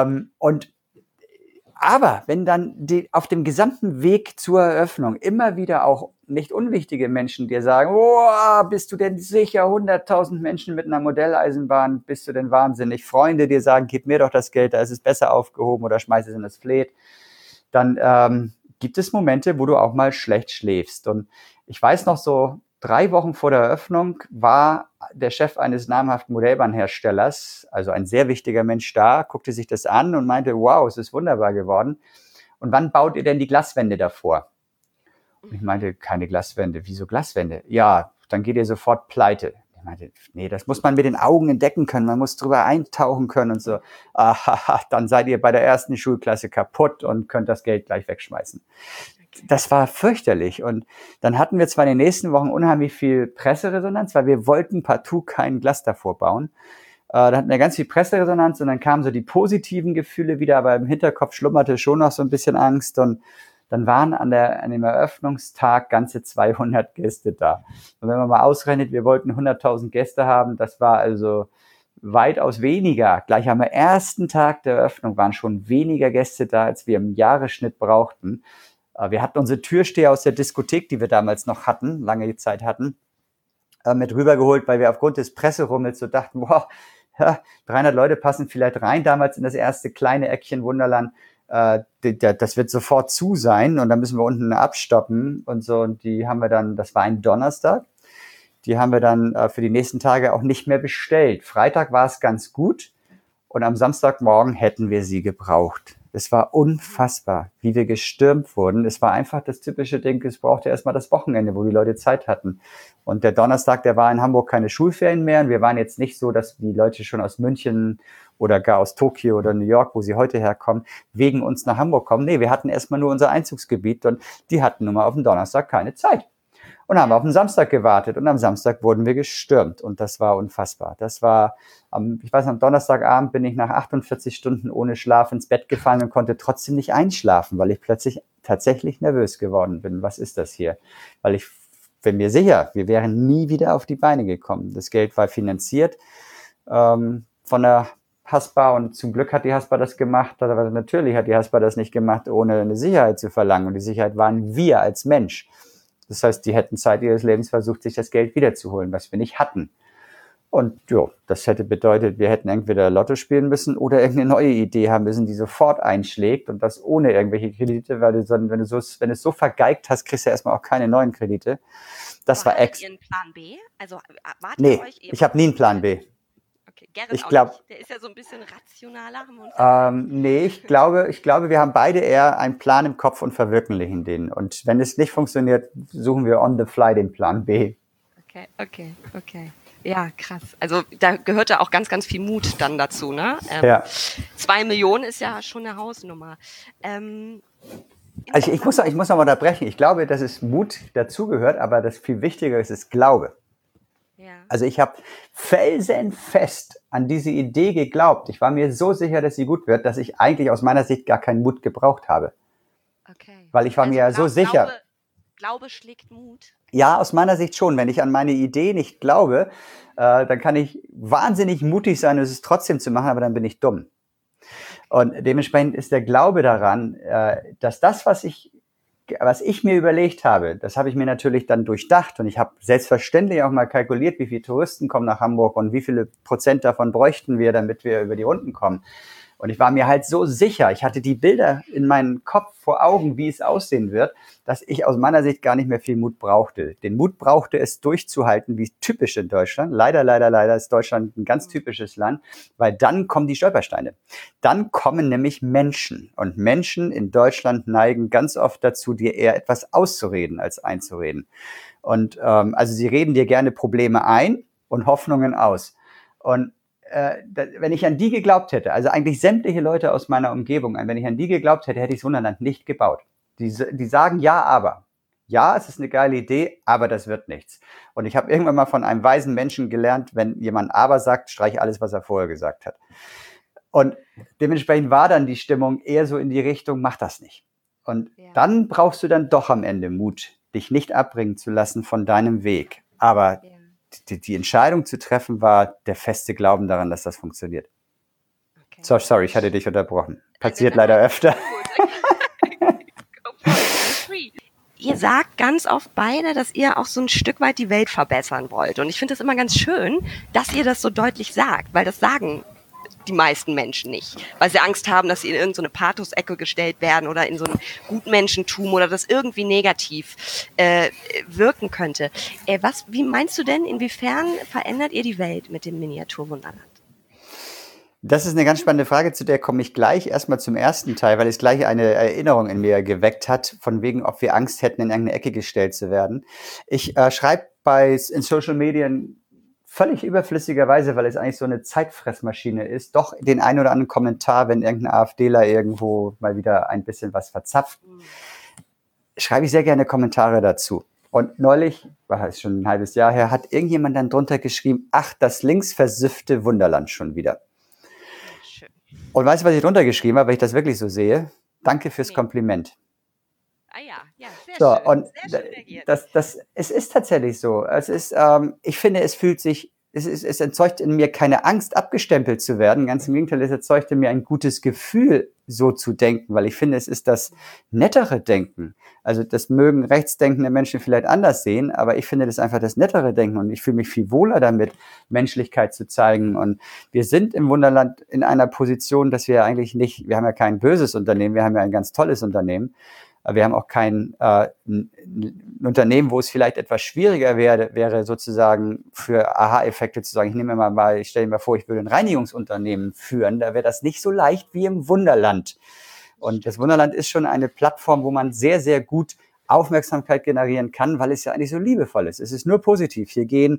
Aber wenn dann auf dem gesamten Weg zur Eröffnung immer wieder auch nicht unwichtige Menschen dir sagen, oh, bist du denn sicher, 100.000 Menschen mit einer Modelleisenbahn, bist du denn wahnsinnig? Freunde dir sagen, gib mir doch das Geld, da ist es besser aufgehoben oder schmeiß es in das Fleet. Dann gibt es Momente, wo du auch mal schlecht schläfst. Und ich weiß noch so, 3 Wochen vor der Eröffnung war der Chef eines namhaften Modellbahnherstellers, also ein sehr wichtiger Mensch da, guckte sich das an und meinte, wow, es ist wunderbar geworden. Und wann baut ihr denn die Glaswände davor? Und ich meinte, keine Glaswände. Wieso Glaswände? Ja, dann geht ihr sofort pleite. Ich meinte, nee, das muss man mit den Augen entdecken können, man muss drüber eintauchen können und so. Aha, dann seid ihr bei der ersten Schulklasse kaputt und könnt das Geld gleich wegschmeißen. Das war fürchterlich. Und dann hatten wir zwar in den nächsten Wochen unheimlich viel Presseresonanz, weil wir wollten partout kein Glas davor bauen. Da hatten wir ganz viel Presseresonanz und dann kamen so die positiven Gefühle wieder, aber im Hinterkopf schlummerte schon noch so ein bisschen Angst. Und dann waren an dem Eröffnungstag ganze 200 Gäste da. Und wenn man mal ausrechnet, wir wollten 100.000 Gäste haben, das war also weitaus weniger. Gleich am ersten Tag der Eröffnung waren schon weniger Gäste da, als wir im Jahresschnitt brauchten. Wir hatten unsere Türsteher aus der Diskothek, die wir damals noch hatten, lange Zeit hatten, mit rübergeholt, weil wir aufgrund des Presserummels so dachten, wow, ja, 300 Leute passen vielleicht rein damals in das erste kleine Eckchen Wunderland. Das wird sofort zu sein und dann müssen wir unten abstoppen und so. Und die haben wir dann, das war ein Donnerstag, die haben wir dann für die nächsten Tage auch nicht mehr bestellt. Freitag war es ganz gut und am Samstagmorgen hätten wir sie gebraucht. Es war unfassbar, wie wir gestürmt wurden. Es war einfach das typische Ding, es brauchte erstmal das Wochenende, wo die Leute Zeit hatten. Und der Donnerstag, der war in Hamburg keine Schulferien mehr. Und wir waren jetzt nicht so, dass die Leute schon aus München oder gar aus Tokio oder New York, wo sie heute herkommen, wegen uns nach Hamburg kommen. Nee, wir hatten erstmal nur unser Einzugsgebiet und die hatten nun mal auf den Donnerstag keine Zeit. Und haben auf den Samstag gewartet und am Samstag wurden wir gestürmt und das war unfassbar. Das war, ich weiß, am Donnerstagabend bin ich nach 48 Stunden ohne Schlaf ins Bett gefallen und konnte trotzdem nicht einschlafen, weil ich plötzlich tatsächlich nervös geworden bin. Was ist das hier? Weil ich bin mir sicher, wir wären nie wieder auf die Beine gekommen. Das Geld war finanziert von der Haspa und zum Glück hat die Haspa das gemacht, aber natürlich hat die Haspa das nicht gemacht, ohne eine Sicherheit zu verlangen und die Sicherheit waren wir als Mensch. Das heißt, die hätten Zeit ihres Lebens versucht, sich das Geld wiederzuholen, was wir nicht hatten. Und ja, das hätte bedeutet, wir hätten entweder Lotto spielen müssen oder irgendeine neue Idee haben müssen, die sofort einschlägt und das ohne irgendwelche Kredite, weil wenn du es so vergeigt hast, kriegst du erstmal auch keine neuen Kredite. Das war Hattet ihr einen Plan B? Also wartet Nee, euch ich habe nie einen Plan B. Okay, Gerrit Ich auch glaub- nicht. Der ist ja so ein bisschen rationaler. Haben wir uns Nee, ich glaube, wir haben beide eher einen Plan im Kopf und verwirklichen den. Und wenn es nicht funktioniert, suchen wir on the fly den Plan B. Okay. Ja, krass. Also da gehört ja auch ganz, ganz viel Mut dann dazu, ne? Ja. 2 Millionen ist ja schon eine Hausnummer. Also ich muss noch mal unterbrechen. Ich glaube, dass es Mut dazugehört, aber das viel Wichtigere ist Glaube. Ja. Also ich habe felsenfest an diese Idee geglaubt. Ich war mir so sicher, dass sie gut wird, dass ich eigentlich aus meiner Sicht gar keinen Mut gebraucht habe. Okay. Weil ich war mir ja so sicher. Glaube schlägt Mut. Ja, aus meiner Sicht schon. Wenn ich an meine Idee nicht glaube, dann kann ich wahnsinnig mutig sein, es trotzdem zu machen, aber dann bin ich dumm. Und dementsprechend ist der Glaube daran, dass das, was ich mir überlegt habe, das habe ich mir natürlich dann durchdacht und ich habe selbstverständlich auch mal kalkuliert, wie viele Touristen kommen nach Hamburg und wie viele Prozent davon bräuchten wir, damit wir über die Runden kommen. Und ich war mir halt so sicher, ich hatte die Bilder in meinem Kopf vor Augen, wie es aussehen wird, dass ich aus meiner Sicht gar nicht mehr viel Mut brauchte. Den Mut brauchte es durchzuhalten, wie typisch in Deutschland. Leider ist Deutschland ein ganz typisches Land, weil dann kommen die Stolpersteine. Dann kommen nämlich Menschen. Und Menschen in Deutschland neigen ganz oft dazu, dir eher etwas auszureden, als einzureden. Und also sie reden dir gerne Probleme ein und Hoffnungen aus. Und wenn ich an die geglaubt hätte, also eigentlich sämtliche Leute aus meiner Umgebung, wenn ich an die geglaubt hätte, hätte ich das Wunderland nicht gebaut. Die sagen ja, aber. Ja, es ist eine geile Idee, aber das wird nichts. Und ich habe irgendwann mal von einem weisen Menschen gelernt, wenn jemand aber sagt, streich alles, was er vorher gesagt hat. Und dementsprechend war dann die Stimmung eher so in die Richtung, mach das nicht. Und dann brauchst du dann doch am Ende Mut, dich nicht abbringen zu lassen von deinem Weg. Aber die Entscheidung zu treffen war der feste Glauben daran, dass das funktioniert. Okay. So, sorry, ich hatte dich unterbrochen. Passiert leider öfter. Ihr sagt ganz oft beide, dass ihr auch so ein Stück weit die Welt verbessern wollt. Und ich finde es immer ganz schön, dass ihr das so deutlich sagt, weil das sagen die meisten Menschen nicht, weil sie Angst haben, dass sie in irgendeine Pathos-Ecke gestellt werden oder in so ein Gutmenschentum oder das irgendwie negativ wirken könnte. Wie meinst du denn, inwiefern verändert ihr die Welt mit dem Miniaturwunderland? Das ist eine ganz spannende Frage, zu der komme ich gleich. Erstmal zum ersten Teil, weil es gleich eine Erinnerung in mir geweckt hat, von wegen, ob wir Angst hätten, in irgendeine Ecke gestellt zu werden. Ich schreibe in Social Medien völlig überflüssigerweise, weil es eigentlich so eine Zeitfressmaschine ist, doch den ein oder anderen Kommentar, wenn irgendein AfDler irgendwo mal wieder ein bisschen was verzapft, schreibe ich sehr gerne Kommentare dazu. Und neulich, war es schon ein halbes Jahr her, hat irgendjemand dann drunter geschrieben, ach, das linksversiffte Wunderland schon wieder. Schön. Und weißt du, was ich drunter geschrieben habe, weil ich das wirklich so sehe? Danke fürs Kompliment. Ja, sehr schön. Und es ist tatsächlich so. Ich finde, es erzeugt in mir keine Angst, abgestempelt zu werden. Ganz im Gegenteil, es erzeugt in mir ein gutes Gefühl, so zu denken, weil ich finde, es ist das nettere Denken. Also das mögen rechtsdenkende Menschen vielleicht anders sehen, aber ich finde das einfach das nettere Denken und ich fühle mich viel wohler damit, Menschlichkeit zu zeigen. Und wir sind im Wunderland in einer Position, dass wir wir haben ja kein böses Unternehmen, wir haben ja ein ganz tolles Unternehmen. Wir haben auch kein Unternehmen, wo es vielleicht etwas schwieriger wäre sozusagen für Aha-Effekte zu sagen, ich stelle mir mal vor, ich würde ein Reinigungsunternehmen führen, da wäre das nicht so leicht wie im Wunderland. Und das Wunderland ist schon eine Plattform, wo man sehr, sehr gut Aufmerksamkeit generieren kann, weil es ja eigentlich so liebevoll ist. Es ist nur positiv. Hier gingen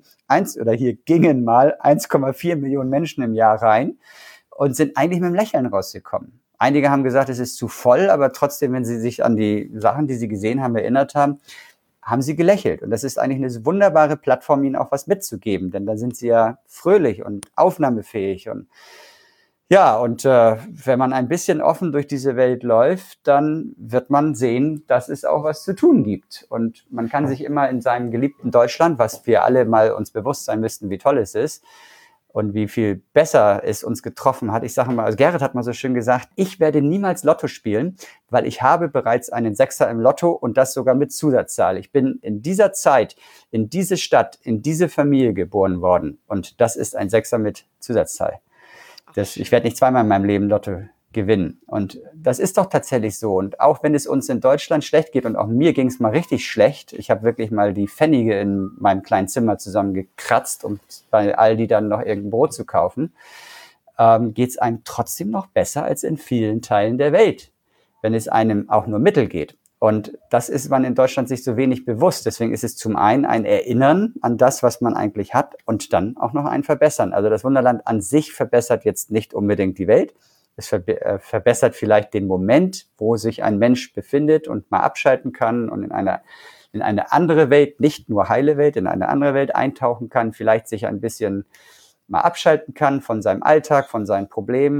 mal 1,4 Millionen Menschen im Jahr rein und sind eigentlich mit dem Lächeln rausgekommen. Einige haben gesagt, es ist zu voll, aber trotzdem, wenn sie sich an die Sachen, die sie gesehen haben, erinnert haben, haben sie gelächelt. Und das ist eigentlich eine wunderbare Plattform, ihnen auch was mitzugeben, denn da sind sie ja fröhlich und aufnahmefähig. Und wenn man ein bisschen offen durch diese Welt läuft, dann wird man sehen, dass es auch was zu tun gibt. Und man kann sich immer in seinem geliebten Deutschland, was wir alle mal uns bewusst sein müssten, wie toll es ist, und wie viel besser es uns getroffen hat. Ich sage mal, also Gerrit hat mal so schön gesagt, ich werde niemals Lotto spielen, weil ich habe bereits einen Sechser im Lotto und das sogar mit Zusatzzahl. Ich bin in dieser Zeit, in diese Stadt, in diese Familie geboren worden und das ist ein Sechser mit Zusatzzahl. Ich werde nicht zweimal in meinem Leben Lotto gewinnen. Und das ist doch tatsächlich so. Und auch wenn es uns in Deutschland schlecht geht, und auch mir ging es mal richtig schlecht, ich habe wirklich mal die Pfennige in meinem kleinen Zimmer zusammengekratzt, um bei Aldi dann noch irgendein Brot zu kaufen, geht es einem trotzdem noch besser als in vielen Teilen der Welt, wenn es einem auch nur mittel geht. Und das ist man in Deutschland sich so wenig bewusst. Deswegen ist es zum einen ein Erinnern an das, was man eigentlich hat, und dann auch noch ein Verbessern. Also das Wunderland an sich verbessert jetzt nicht unbedingt die Welt. Es verbessert vielleicht den Moment, wo sich ein Mensch befindet und mal abschalten kann und in eine andere Welt, nicht nur heile Welt, in eine andere Welt eintauchen kann, vielleicht sich ein bisschen mal abschalten kann von seinem Alltag, von seinen Problemen.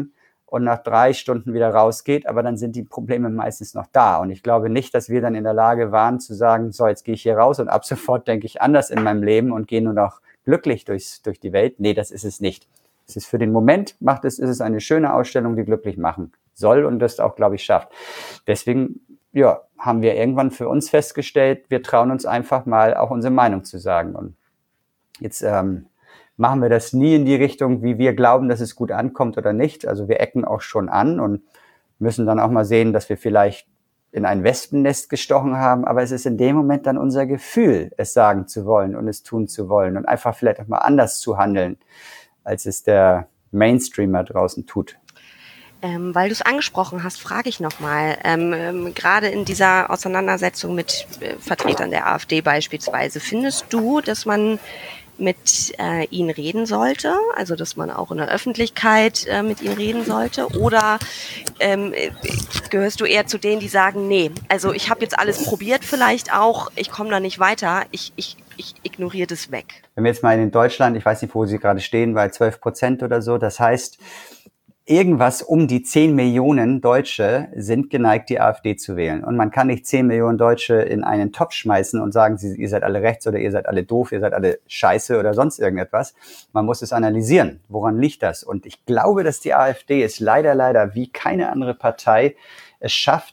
und nach 3 Stunden wieder rausgeht, aber dann sind die Probleme meistens noch da. Und ich glaube nicht, dass wir dann in der Lage waren zu sagen, so, jetzt gehe ich hier raus und ab sofort denke ich anders in meinem Leben und gehe nur noch glücklich durch die Welt. Nee, das ist es nicht. Es ist für den Moment, ist es eine schöne Ausstellung, die glücklich machen soll und das auch, glaube ich, schafft. Deswegen, ja, haben wir irgendwann für uns festgestellt, wir trauen uns einfach mal auch unsere Meinung zu sagen. Und jetzt machen wir das nie in die Richtung, wie wir glauben, dass es gut ankommt oder nicht. Also wir ecken auch schon an und müssen dann auch mal sehen, dass wir vielleicht in ein Wespennest gestochen haben. Aber es ist in dem Moment dann unser Gefühl, es sagen zu wollen und es tun zu wollen und einfach vielleicht auch mal anders zu handeln, als es der Mainstreamer draußen tut. Weil du es angesprochen hast, frage ich nochmal, gerade in dieser Auseinandersetzung mit Vertretern der AfD beispielsweise, findest du, dass man mit ihnen reden sollte, also dass man auch in der Öffentlichkeit mit ihnen reden sollte, oder gehörst du eher zu denen, die sagen, nee, also ich habe jetzt alles probiert vielleicht auch, ich komme da nicht weiter, ich ignoriere das weg? Wenn wir jetzt mal in Deutschland, ich weiß nicht, wo Sie gerade stehen, bei 12% oder so, das heißt, irgendwas um die 10 Millionen Deutsche sind geneigt, die AfD zu wählen. Und man kann nicht 10 Millionen Deutsche in einen Topf schmeißen und sagen, ihr seid alle rechts oder ihr seid alle doof, ihr seid alle scheiße oder sonst irgendetwas. Man muss es analysieren. Woran liegt das? Und ich glaube, dass die AfD es leider wie keine andere Partei es schafft,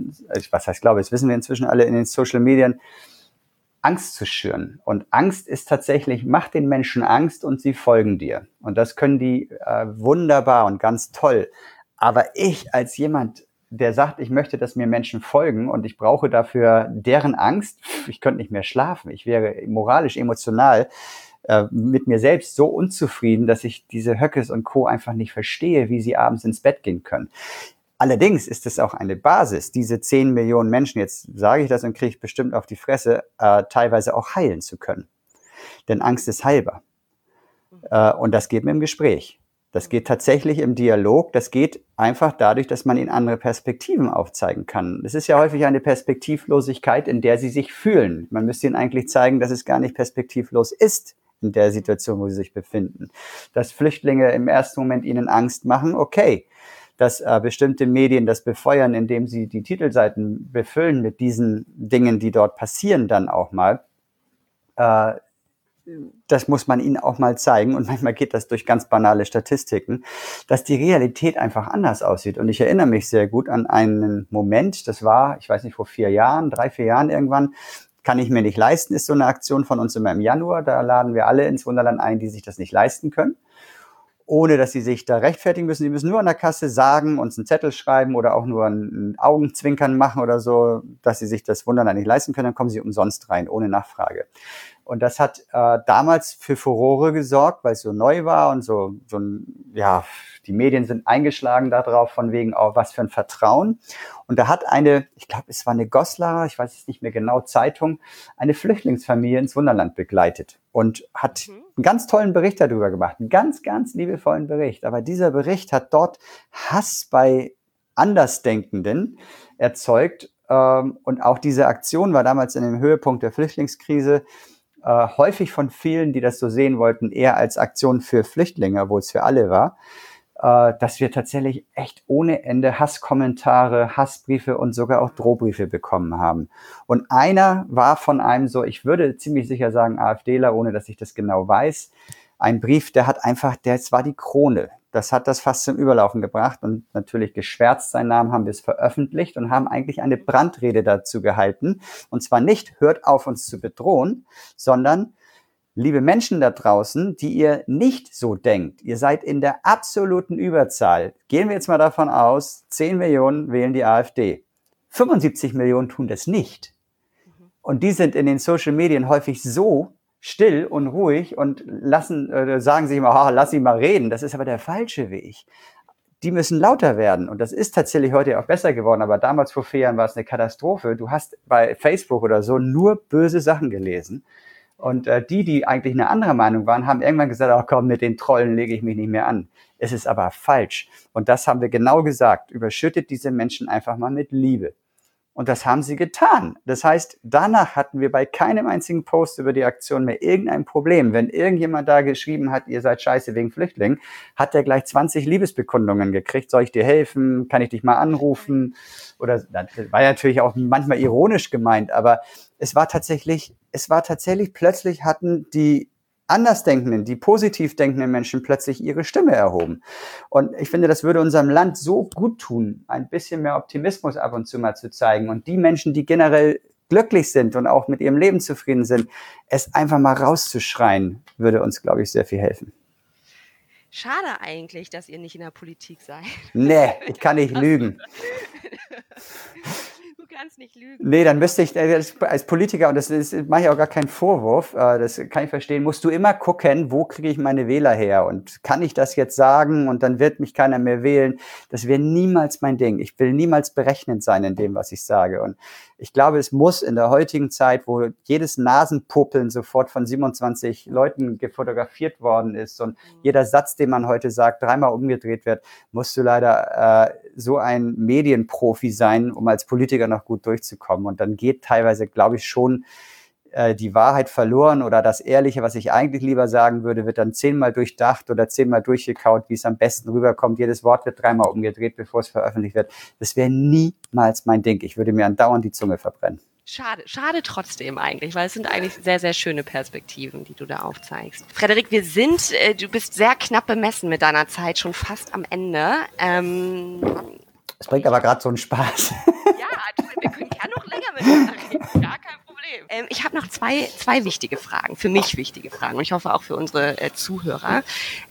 das wissen wir inzwischen alle, in den Social Medien Angst zu schüren. Und Angst ist tatsächlich, macht den Menschen Angst und sie folgen dir. Und das können die wunderbar und ganz toll. Aber ich als jemand, der sagt, ich möchte, dass mir Menschen folgen und ich brauche dafür deren Angst, ich könnte nicht mehr schlafen. Ich wäre moralisch, emotional mit mir selbst so unzufrieden, dass ich diese Höckes und Co. einfach nicht verstehe, wie sie abends ins Bett gehen können. Allerdings ist es auch eine Basis, diese 10 Millionen Menschen, jetzt sage ich das und kriege ich bestimmt auf die Fresse, teilweise auch heilen zu können. Denn Angst ist heilbar. Und das geht mit dem Gespräch. Das geht tatsächlich im Dialog. Das geht einfach dadurch, dass man ihnen andere Perspektiven aufzeigen kann. Es ist ja häufig eine Perspektivlosigkeit, in der sie sich fühlen. Man müsste ihnen eigentlich zeigen, dass es gar nicht perspektivlos ist in der Situation, wo sie sich befinden. Dass Flüchtlinge im ersten Moment ihnen Angst machen, okay. Dass bestimmte Medien das befeuern, indem sie die Titelseiten befüllen mit diesen Dingen, die dort passieren dann auch mal. Das muss man ihnen auch mal zeigen und manchmal geht das durch ganz banale Statistiken, dass die Realität einfach anders aussieht. Und ich erinnere mich sehr gut an einen Moment, das war, ich weiß nicht, vor 3, 4 Jahren irgendwann, kann ich mir nicht leisten, ist so eine Aktion von uns immer im Januar. Da laden wir alle ins Wunderland ein, die sich das nicht leisten können. Ohne dass sie sich da rechtfertigen müssen. Die müssen nur an der Kasse sagen, uns einen Zettel schreiben oder auch nur ein Augenzwinkern machen oder so, dass sie sich das Wunderland nicht leisten können, dann kommen sie umsonst rein, ohne Nachfrage. Und das hat damals für Furore gesorgt, weil es so neu war und die Medien sind eingeschlagen darauf, von wegen, oh, was für ein Vertrauen. Und da hat ich glaube, es war eine Goslar, ich weiß es nicht mehr genau, Zeitung, eine Flüchtlingsfamilie ins Wunderland begleitet und hat einen ganz tollen Bericht darüber gemacht, einen ganz, ganz liebevollen Bericht. Aber dieser Bericht hat dort Hass bei Andersdenkenden erzeugt. Und auch diese Aktion war damals in dem Höhepunkt der Flüchtlingskrise häufig von vielen, die das so sehen wollten, eher als Aktion für Flüchtlinge, obwohl es für alle war, dass wir tatsächlich echt ohne Ende Hasskommentare, Hassbriefe und sogar auch Drohbriefe bekommen haben. Und einer war von einem so, ich würde ziemlich sicher sagen AfDler, ohne dass ich das genau weiß, ein Brief, das war die Krone. Das hat das fast zum Überlaufen gebracht und natürlich geschwärzt seinen Namen haben wir es veröffentlicht und haben eigentlich eine Brandrede dazu gehalten. Und zwar nicht, hört auf uns zu bedrohen, sondern liebe Menschen da draußen, die ihr nicht so denkt, ihr seid in der absoluten Überzahl. Gehen wir jetzt mal davon aus, 10 Millionen wählen die AfD. 75 Millionen tun das nicht. Und die sind in den Social Medien häufig so still und ruhig und sagen sich immer, lass sie mal reden. Das ist aber der falsche Weg. Die müssen lauter werden. Und das ist tatsächlich heute auch besser geworden. Aber damals vor 4 Jahren war es eine Katastrophe. Du hast bei Facebook oder so nur böse Sachen gelesen. Und die eigentlich eine andere Meinung waren, haben irgendwann gesagt, ach komm, mit den Trollen lege ich mich nicht mehr an. Es ist aber falsch. Und das haben wir genau gesagt. Überschüttet diese Menschen einfach mal mit Liebe. Und das haben sie getan. Das heißt, danach hatten wir bei keinem einzigen Post über die Aktion mehr irgendein Problem. Wenn irgendjemand da geschrieben hat, ihr seid scheiße wegen Flüchtlingen, hat der gleich 20 Liebesbekundungen gekriegt. Soll ich dir helfen? Kann ich dich mal anrufen? Oder das war ja natürlich auch manchmal ironisch gemeint, aber es war tatsächlich plötzlich hatten die Andersdenkenden, die positiv denkenden Menschen plötzlich ihre Stimme erhoben. Und ich finde, das würde unserem Land so gut tun, ein bisschen mehr Optimismus ab und zu mal zu zeigen. Und die Menschen, die generell glücklich sind und auch mit ihrem Leben zufrieden sind, es einfach mal rauszuschreien, würde uns, glaube ich, sehr viel helfen. Schade eigentlich, dass ihr nicht in der Politik seid. Nee, ich kann nicht lügen. Du kannst nicht lügen. Nee, dann müsste ich als Politiker, und das mache ich auch gar keinen Vorwurf, das kann ich verstehen, musst du immer gucken, wo kriege ich meine Wähler her und kann ich das jetzt sagen und dann wird mich keiner mehr wählen. Das wäre niemals mein Ding. Ich will niemals berechnend sein in dem, was ich sage. Und ich glaube, es muss in der heutigen Zeit, wo jedes Nasenpuppeln sofort von 27 Leuten gefotografiert worden ist und jeder Satz, den man heute sagt, 3-mal umgedreht wird, musst du leider so ein Medienprofi sein, um als Politiker noch gut durchzukommen. Und dann geht teilweise, glaube ich, schon die Wahrheit verloren oder das Ehrliche, was ich eigentlich lieber sagen würde, wird dann 10-mal durchdacht oder 10-mal durchgekaut, wie es am besten rüberkommt. Jedes Wort wird 3-mal umgedreht, bevor es veröffentlicht wird. Das wäre niemals mein Ding. Ich würde mir andauernd die Zunge verbrennen. Schade trotzdem eigentlich, weil es sind eigentlich sehr, sehr schöne Perspektiven, die du da aufzeigst. Frederik, du bist sehr knapp bemessen mit deiner Zeit, schon fast am Ende. Es bringt aber gerade so einen Spaß. Ja, wir können gerne noch länger miteinander reden, gar kein Problem. Ich habe noch zwei wichtige Fragen, für mich wichtige Fragen und ich hoffe auch für unsere Zuhörer.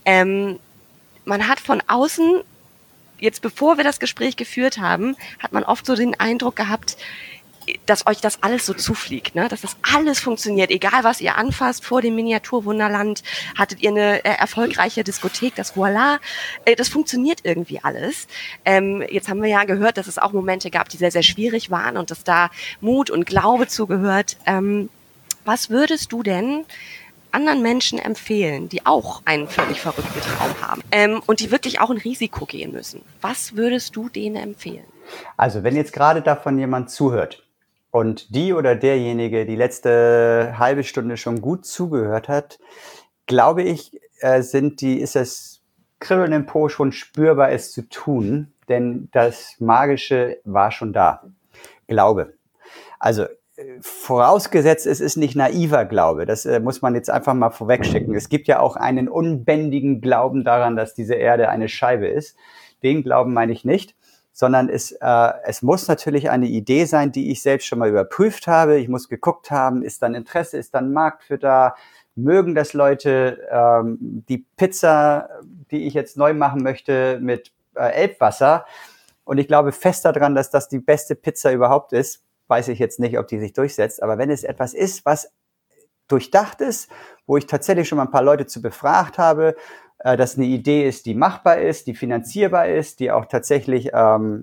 Man hat von außen, jetzt bevor wir das Gespräch geführt haben, hat man oft so den Eindruck gehabt, dass euch das alles so zufliegt, ne? Dass das alles funktioniert, egal was ihr anfasst. Vor dem Miniaturwunderland hattet ihr eine erfolgreiche Diskothek, das Voila, das funktioniert irgendwie alles. Jetzt haben wir ja gehört, dass es auch Momente gab, die sehr, sehr schwierig waren und dass da Mut und Glaube zugehört. Was würdest du denn anderen Menschen empfehlen, die auch einen völlig verrückten Traum haben und die wirklich auch ein Risiko gehen müssen? Was würdest du denen empfehlen? Also wenn jetzt gerade davon jemand zuhört und die oder derjenige die letzte halbe Stunde schon gut zugehört hat, glaube ich, ist das Kribbeln im Po schon spürbar, es zu tun, denn das Magische war schon da. Glaube. Also vorausgesetzt, es ist nicht naiver Glaube. Das muss man jetzt einfach mal vorwegschicken. Es gibt ja auch einen unbändigen Glauben daran, dass diese Erde eine Scheibe ist. Den Glauben meine ich nicht. Sondern es muss natürlich eine Idee sein, die ich selbst schon mal überprüft habe. Ich muss geguckt haben, ist dann Interesse, ist dann Markt für da, mögen das Leute die Pizza, die ich jetzt neu machen möchte mit Elbwasser. Und ich glaube fest daran, dass das die beste Pizza überhaupt ist. Weiß ich jetzt nicht, ob die sich durchsetzt. Aber wenn es etwas ist, was durchdacht ist, wo ich tatsächlich schon mal ein paar Leute zu befragt habe, dass eine Idee ist, die machbar ist, die finanzierbar ist, die auch tatsächlich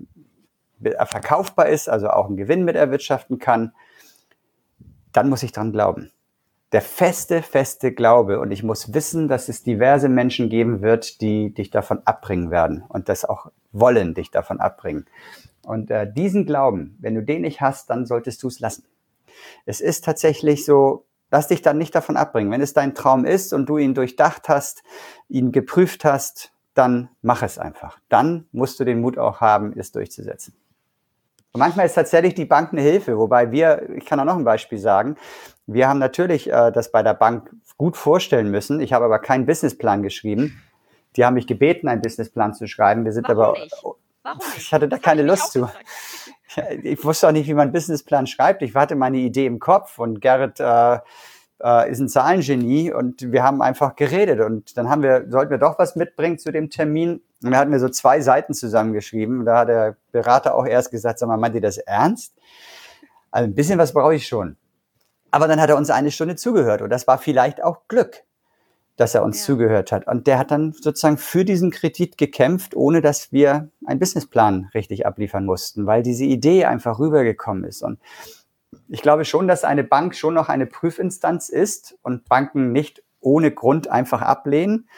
verkaufbar ist, also auch einen Gewinn mit erwirtschaften kann, dann muss ich dran glauben. Der feste Glaube. Und ich muss wissen, dass es diverse Menschen geben wird, die dich davon abbringen werden und das auch wollen, dich davon abbringen. Und diesen Glauben, wenn du den nicht hast, dann solltest du es lassen. Es ist tatsächlich so, lass dich dann nicht davon abbringen. Wenn es dein Traum ist und du ihn durchdacht hast, ihn geprüft hast, dann mach es einfach. Dann musst du den Mut auch haben, es durchzusetzen. Und manchmal ist tatsächlich die Bank eine Hilfe, wobei ich kann auch noch ein Beispiel sagen, wir haben natürlich das bei der Bank gut vorstellen müssen. Ich habe aber keinen Businessplan geschrieben. Die haben mich gebeten, einen Businessplan zu schreiben. Warum nicht? Ich hatte da keine Lust zu. Ich wusste auch nicht, wie man einen Businessplan schreibt. Ich hatte meine Idee im Kopf und Gerrit ist ein Zahlengenie und wir haben einfach geredet und dann sollten wir doch was mitbringen zu dem Termin und da hatten wir so 2 Seiten zusammengeschrieben. Da hat der Berater auch erst gesagt, sag mal, meint ihr das ernst? Also ein bisschen was brauche ich schon. Aber dann hat er uns 1 Stunde zugehört und das war vielleicht auch Glück, dass er uns zugehört hat. Und der hat dann sozusagen für diesen Kredit gekämpft, ohne dass wir einen Businessplan richtig abliefern mussten, weil diese Idee einfach rübergekommen ist. Und ich glaube schon, dass eine Bank schon noch eine Prüfinstanz ist und Banken nicht ohne Grund einfach ablehnen.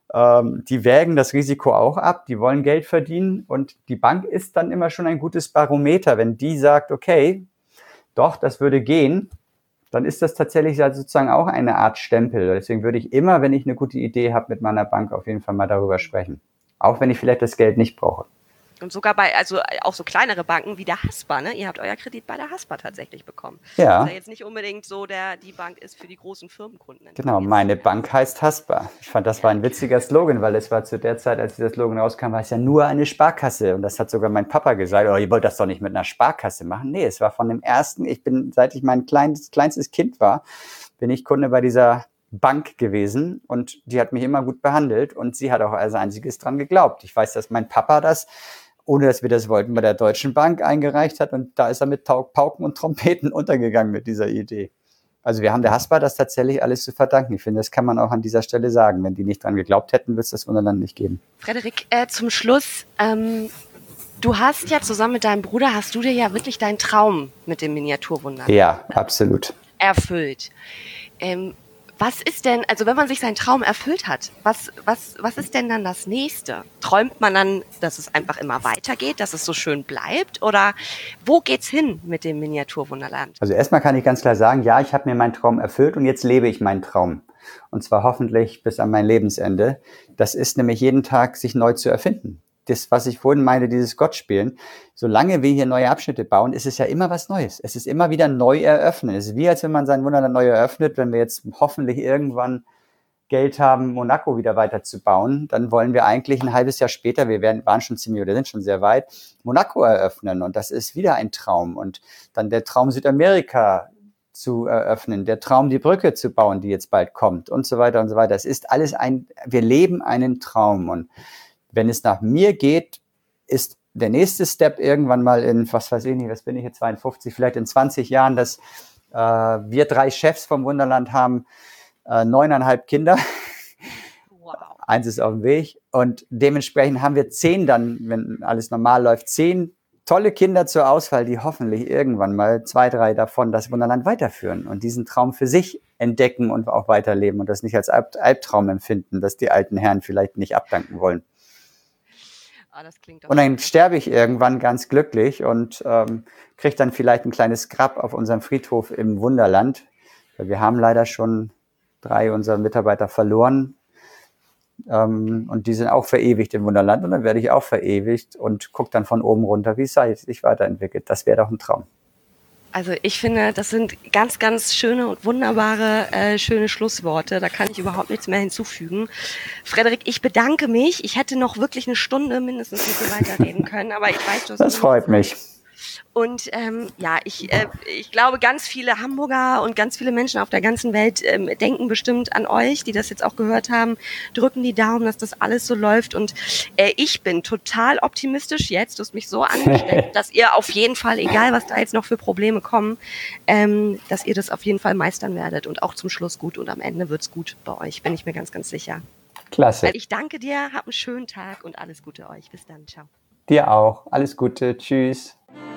Die wägen das Risiko auch ab, die wollen Geld verdienen und die Bank ist dann immer schon ein gutes Barometer. Wenn die sagt, okay, doch, das würde gehen, dann ist das tatsächlich sozusagen auch eine Art Stempel. Deswegen würde ich immer, wenn ich eine gute Idee habe, mit meiner Bank auf jeden Fall mal darüber sprechen. Auch wenn ich vielleicht das Geld nicht brauche. Und sogar bei, also auch so kleinere Banken wie der Haspa, ne? Ihr habt euer Kredit bei der Haspa tatsächlich bekommen. Ja. Was ja jetzt nicht unbedingt so die Bank ist für die großen Firmenkunden. Genau, meine Bank heißt Haspa. Ich fand, das war ein witziger Slogan, weil es war zu der Zeit, als dieser Slogan rauskam, war es ja nur eine Sparkasse. Und das hat sogar mein Papa gesagt, oh, ihr wollt das doch nicht mit einer Sparkasse machen. Nee, es war von dem ersten, seit ich mein kleinstes Kind war, bin ich Kunde bei dieser Bank gewesen und die hat mich immer gut behandelt und sie hat auch als einziges dran geglaubt. Ich weiß, dass mein Papa das, ohne dass wir das wollten, bei der Deutschen Bank eingereicht hat und da ist er mit Pauken und Trompeten untergegangen mit dieser Idee. Also wir haben der Haspa das tatsächlich alles zu verdanken. Ich finde, das kann man auch an dieser Stelle sagen. Wenn die nicht dran geglaubt hätten, wird es das Wunderland nicht geben. Frederik, zum Schluss, du hast ja zusammen mit deinem Bruder, hast du dir ja wirklich deinen Traum mit dem Miniaturwunderland Ja, absolut. erfüllt. Was ist denn, also wenn man sich seinen Traum erfüllt hat, was ist denn dann das Nächste? Träumt man dann, dass es einfach immer weitergeht, dass es so schön bleibt? Oder wo geht's hin mit dem Miniaturwunderland? Also erstmal kann ich ganz klar sagen, ja, ich habe mir meinen Traum erfüllt und jetzt lebe ich meinen Traum. Und zwar hoffentlich bis an mein Lebensende. Das ist nämlich jeden Tag sich neu zu erfinden. Das, was ich vorhin meinte, dieses Gottspielen, solange wir hier neue Abschnitte bauen, ist es ja immer was Neues. Es ist immer wieder neu eröffnen. Es ist wie, als wenn man sein Wunderland neu eröffnet. Wenn wir jetzt hoffentlich irgendwann Geld haben, Monaco wieder weiter zu bauen, dann wollen wir eigentlich ein halbes Jahr später, waren schon ziemlich oder sind schon sehr weit, Monaco eröffnen. Und das ist wieder ein Traum. Und dann der Traum Südamerika zu eröffnen, der Traum, die Brücke zu bauen, die jetzt bald kommt und so weiter und so weiter. Es ist alles wir leben einen Traum. Und wenn es nach mir geht, ist der nächste Step irgendwann mal in, was weiß ich nicht, was bin ich jetzt, 52, vielleicht in 20 Jahren, dass wir 3 Chefs vom Wunderland haben, 9,5 Kinder. Wow. 1 ist auf dem Weg. Und dementsprechend haben wir 10 dann, wenn alles normal läuft, 10 tolle Kinder zur Auswahl, die hoffentlich irgendwann mal 2, 3 davon das Wunderland weiterführen und diesen Traum für sich entdecken und auch weiterleben und das nicht als Albtraum empfinden, dass die alten Herren vielleicht nicht abdanken wollen. Das klingt doch und dann sterbe ich irgendwann ganz glücklich und kriege dann vielleicht ein kleines Grab auf unserem Friedhof im Wunderland. Weil wir haben leider schon 3 unserer Mitarbeiter verloren. Und die sind auch verewigt im Wunderland. Und dann werde ich auch verewigt und gucke dann von oben runter, wie es sich weiterentwickelt. Das wäre doch ein Traum. Also ich finde, das sind ganz, ganz schöne und wunderbare, schöne Schlussworte. Da kann ich überhaupt nichts mehr hinzufügen. Frederik, ich bedanke mich. Ich hätte noch wirklich eine Stunde mindestens mit dir weiterreden können, aber ich weiß, du hast... Das freut mich. Und ich glaube, ganz viele Hamburger und ganz viele Menschen auf der ganzen Welt denken bestimmt an euch, die das jetzt auch gehört haben, drücken die Daumen, dass das alles so läuft. Und ich bin total optimistisch jetzt, du hast mich so angesteckt, dass ihr auf jeden Fall, egal was da jetzt noch für Probleme kommen, dass ihr das auf jeden Fall meistern werdet und auch zum Schluss gut und am Ende wird's gut bei euch, bin ich mir ganz, ganz sicher. Klasse. Ich danke dir, hab einen schönen Tag und alles Gute euch. Bis dann, ciao. Dir auch. Alles Gute. Tschüss.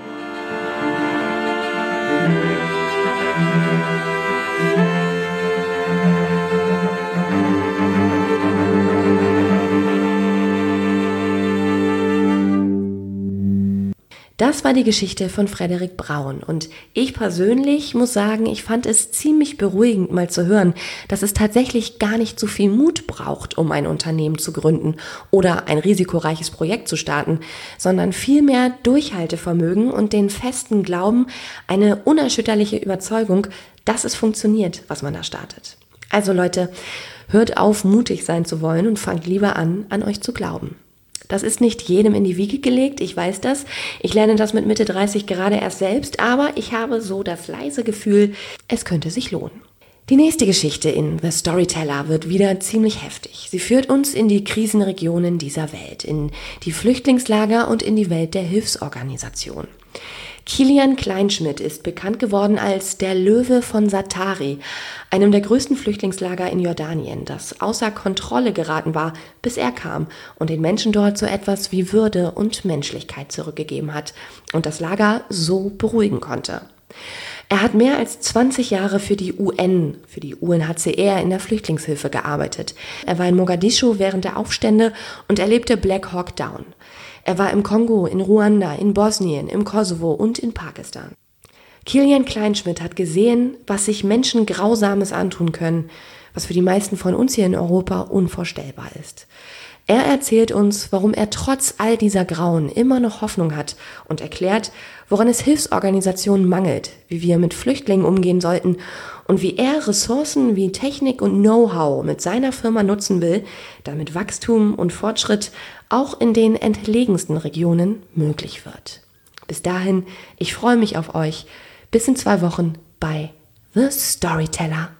Das war die Geschichte von Frederik Braun und ich persönlich muss sagen, ich fand es ziemlich beruhigend mal zu hören, dass es tatsächlich gar nicht so viel Mut braucht, um ein Unternehmen zu gründen oder ein risikoreiches Projekt zu starten, sondern vielmehr Durchhaltevermögen und den festen Glauben, eine unerschütterliche Überzeugung, dass es funktioniert, was man da startet. Also Leute, hört auf, mutig sein zu wollen und fangt lieber an euch zu glauben. Das ist nicht jedem in die Wiege gelegt, ich weiß das. Ich lerne das mit Mitte 30 gerade erst selbst, aber ich habe so das leise Gefühl, es könnte sich lohnen. Die nächste Geschichte in The Storyteller wird wieder ziemlich heftig. Sie führt uns in die Krisenregionen dieser Welt, in die Flüchtlingslager und in die Welt der Hilfsorganisation. Kilian Kleinschmidt ist bekannt geworden als der Löwe von Zaatari, einem der größten Flüchtlingslager in Jordanien, das außer Kontrolle geraten war, bis er kam und den Menschen dort so etwas wie Würde und Menschlichkeit zurückgegeben hat und das Lager so beruhigen konnte. Er hat mehr als 20 Jahre für die UN, für die UNHCR in der Flüchtlingshilfe gearbeitet. Er war in Mogadischu während der Aufstände und erlebte Black Hawk Down. Er war im Kongo, in Ruanda, in Bosnien, im Kosovo und in Pakistan. Kilian Kleinschmidt hat gesehen, was sich Menschen Grausames antun können, was für die meisten von uns hier in Europa unvorstellbar ist. Er erzählt uns, warum er trotz all dieser Grauen immer noch Hoffnung hat und erklärt, woran es Hilfsorganisationen mangelt, wie wir mit Flüchtlingen umgehen sollten und wie er Ressourcen wie Technik und Know-how mit seiner Firma nutzen will, damit Wachstum und Fortschritt auch in den entlegensten Regionen möglich wird. Bis dahin, ich freue mich auf euch. Bis in 2 Wochen bei The Storyteller.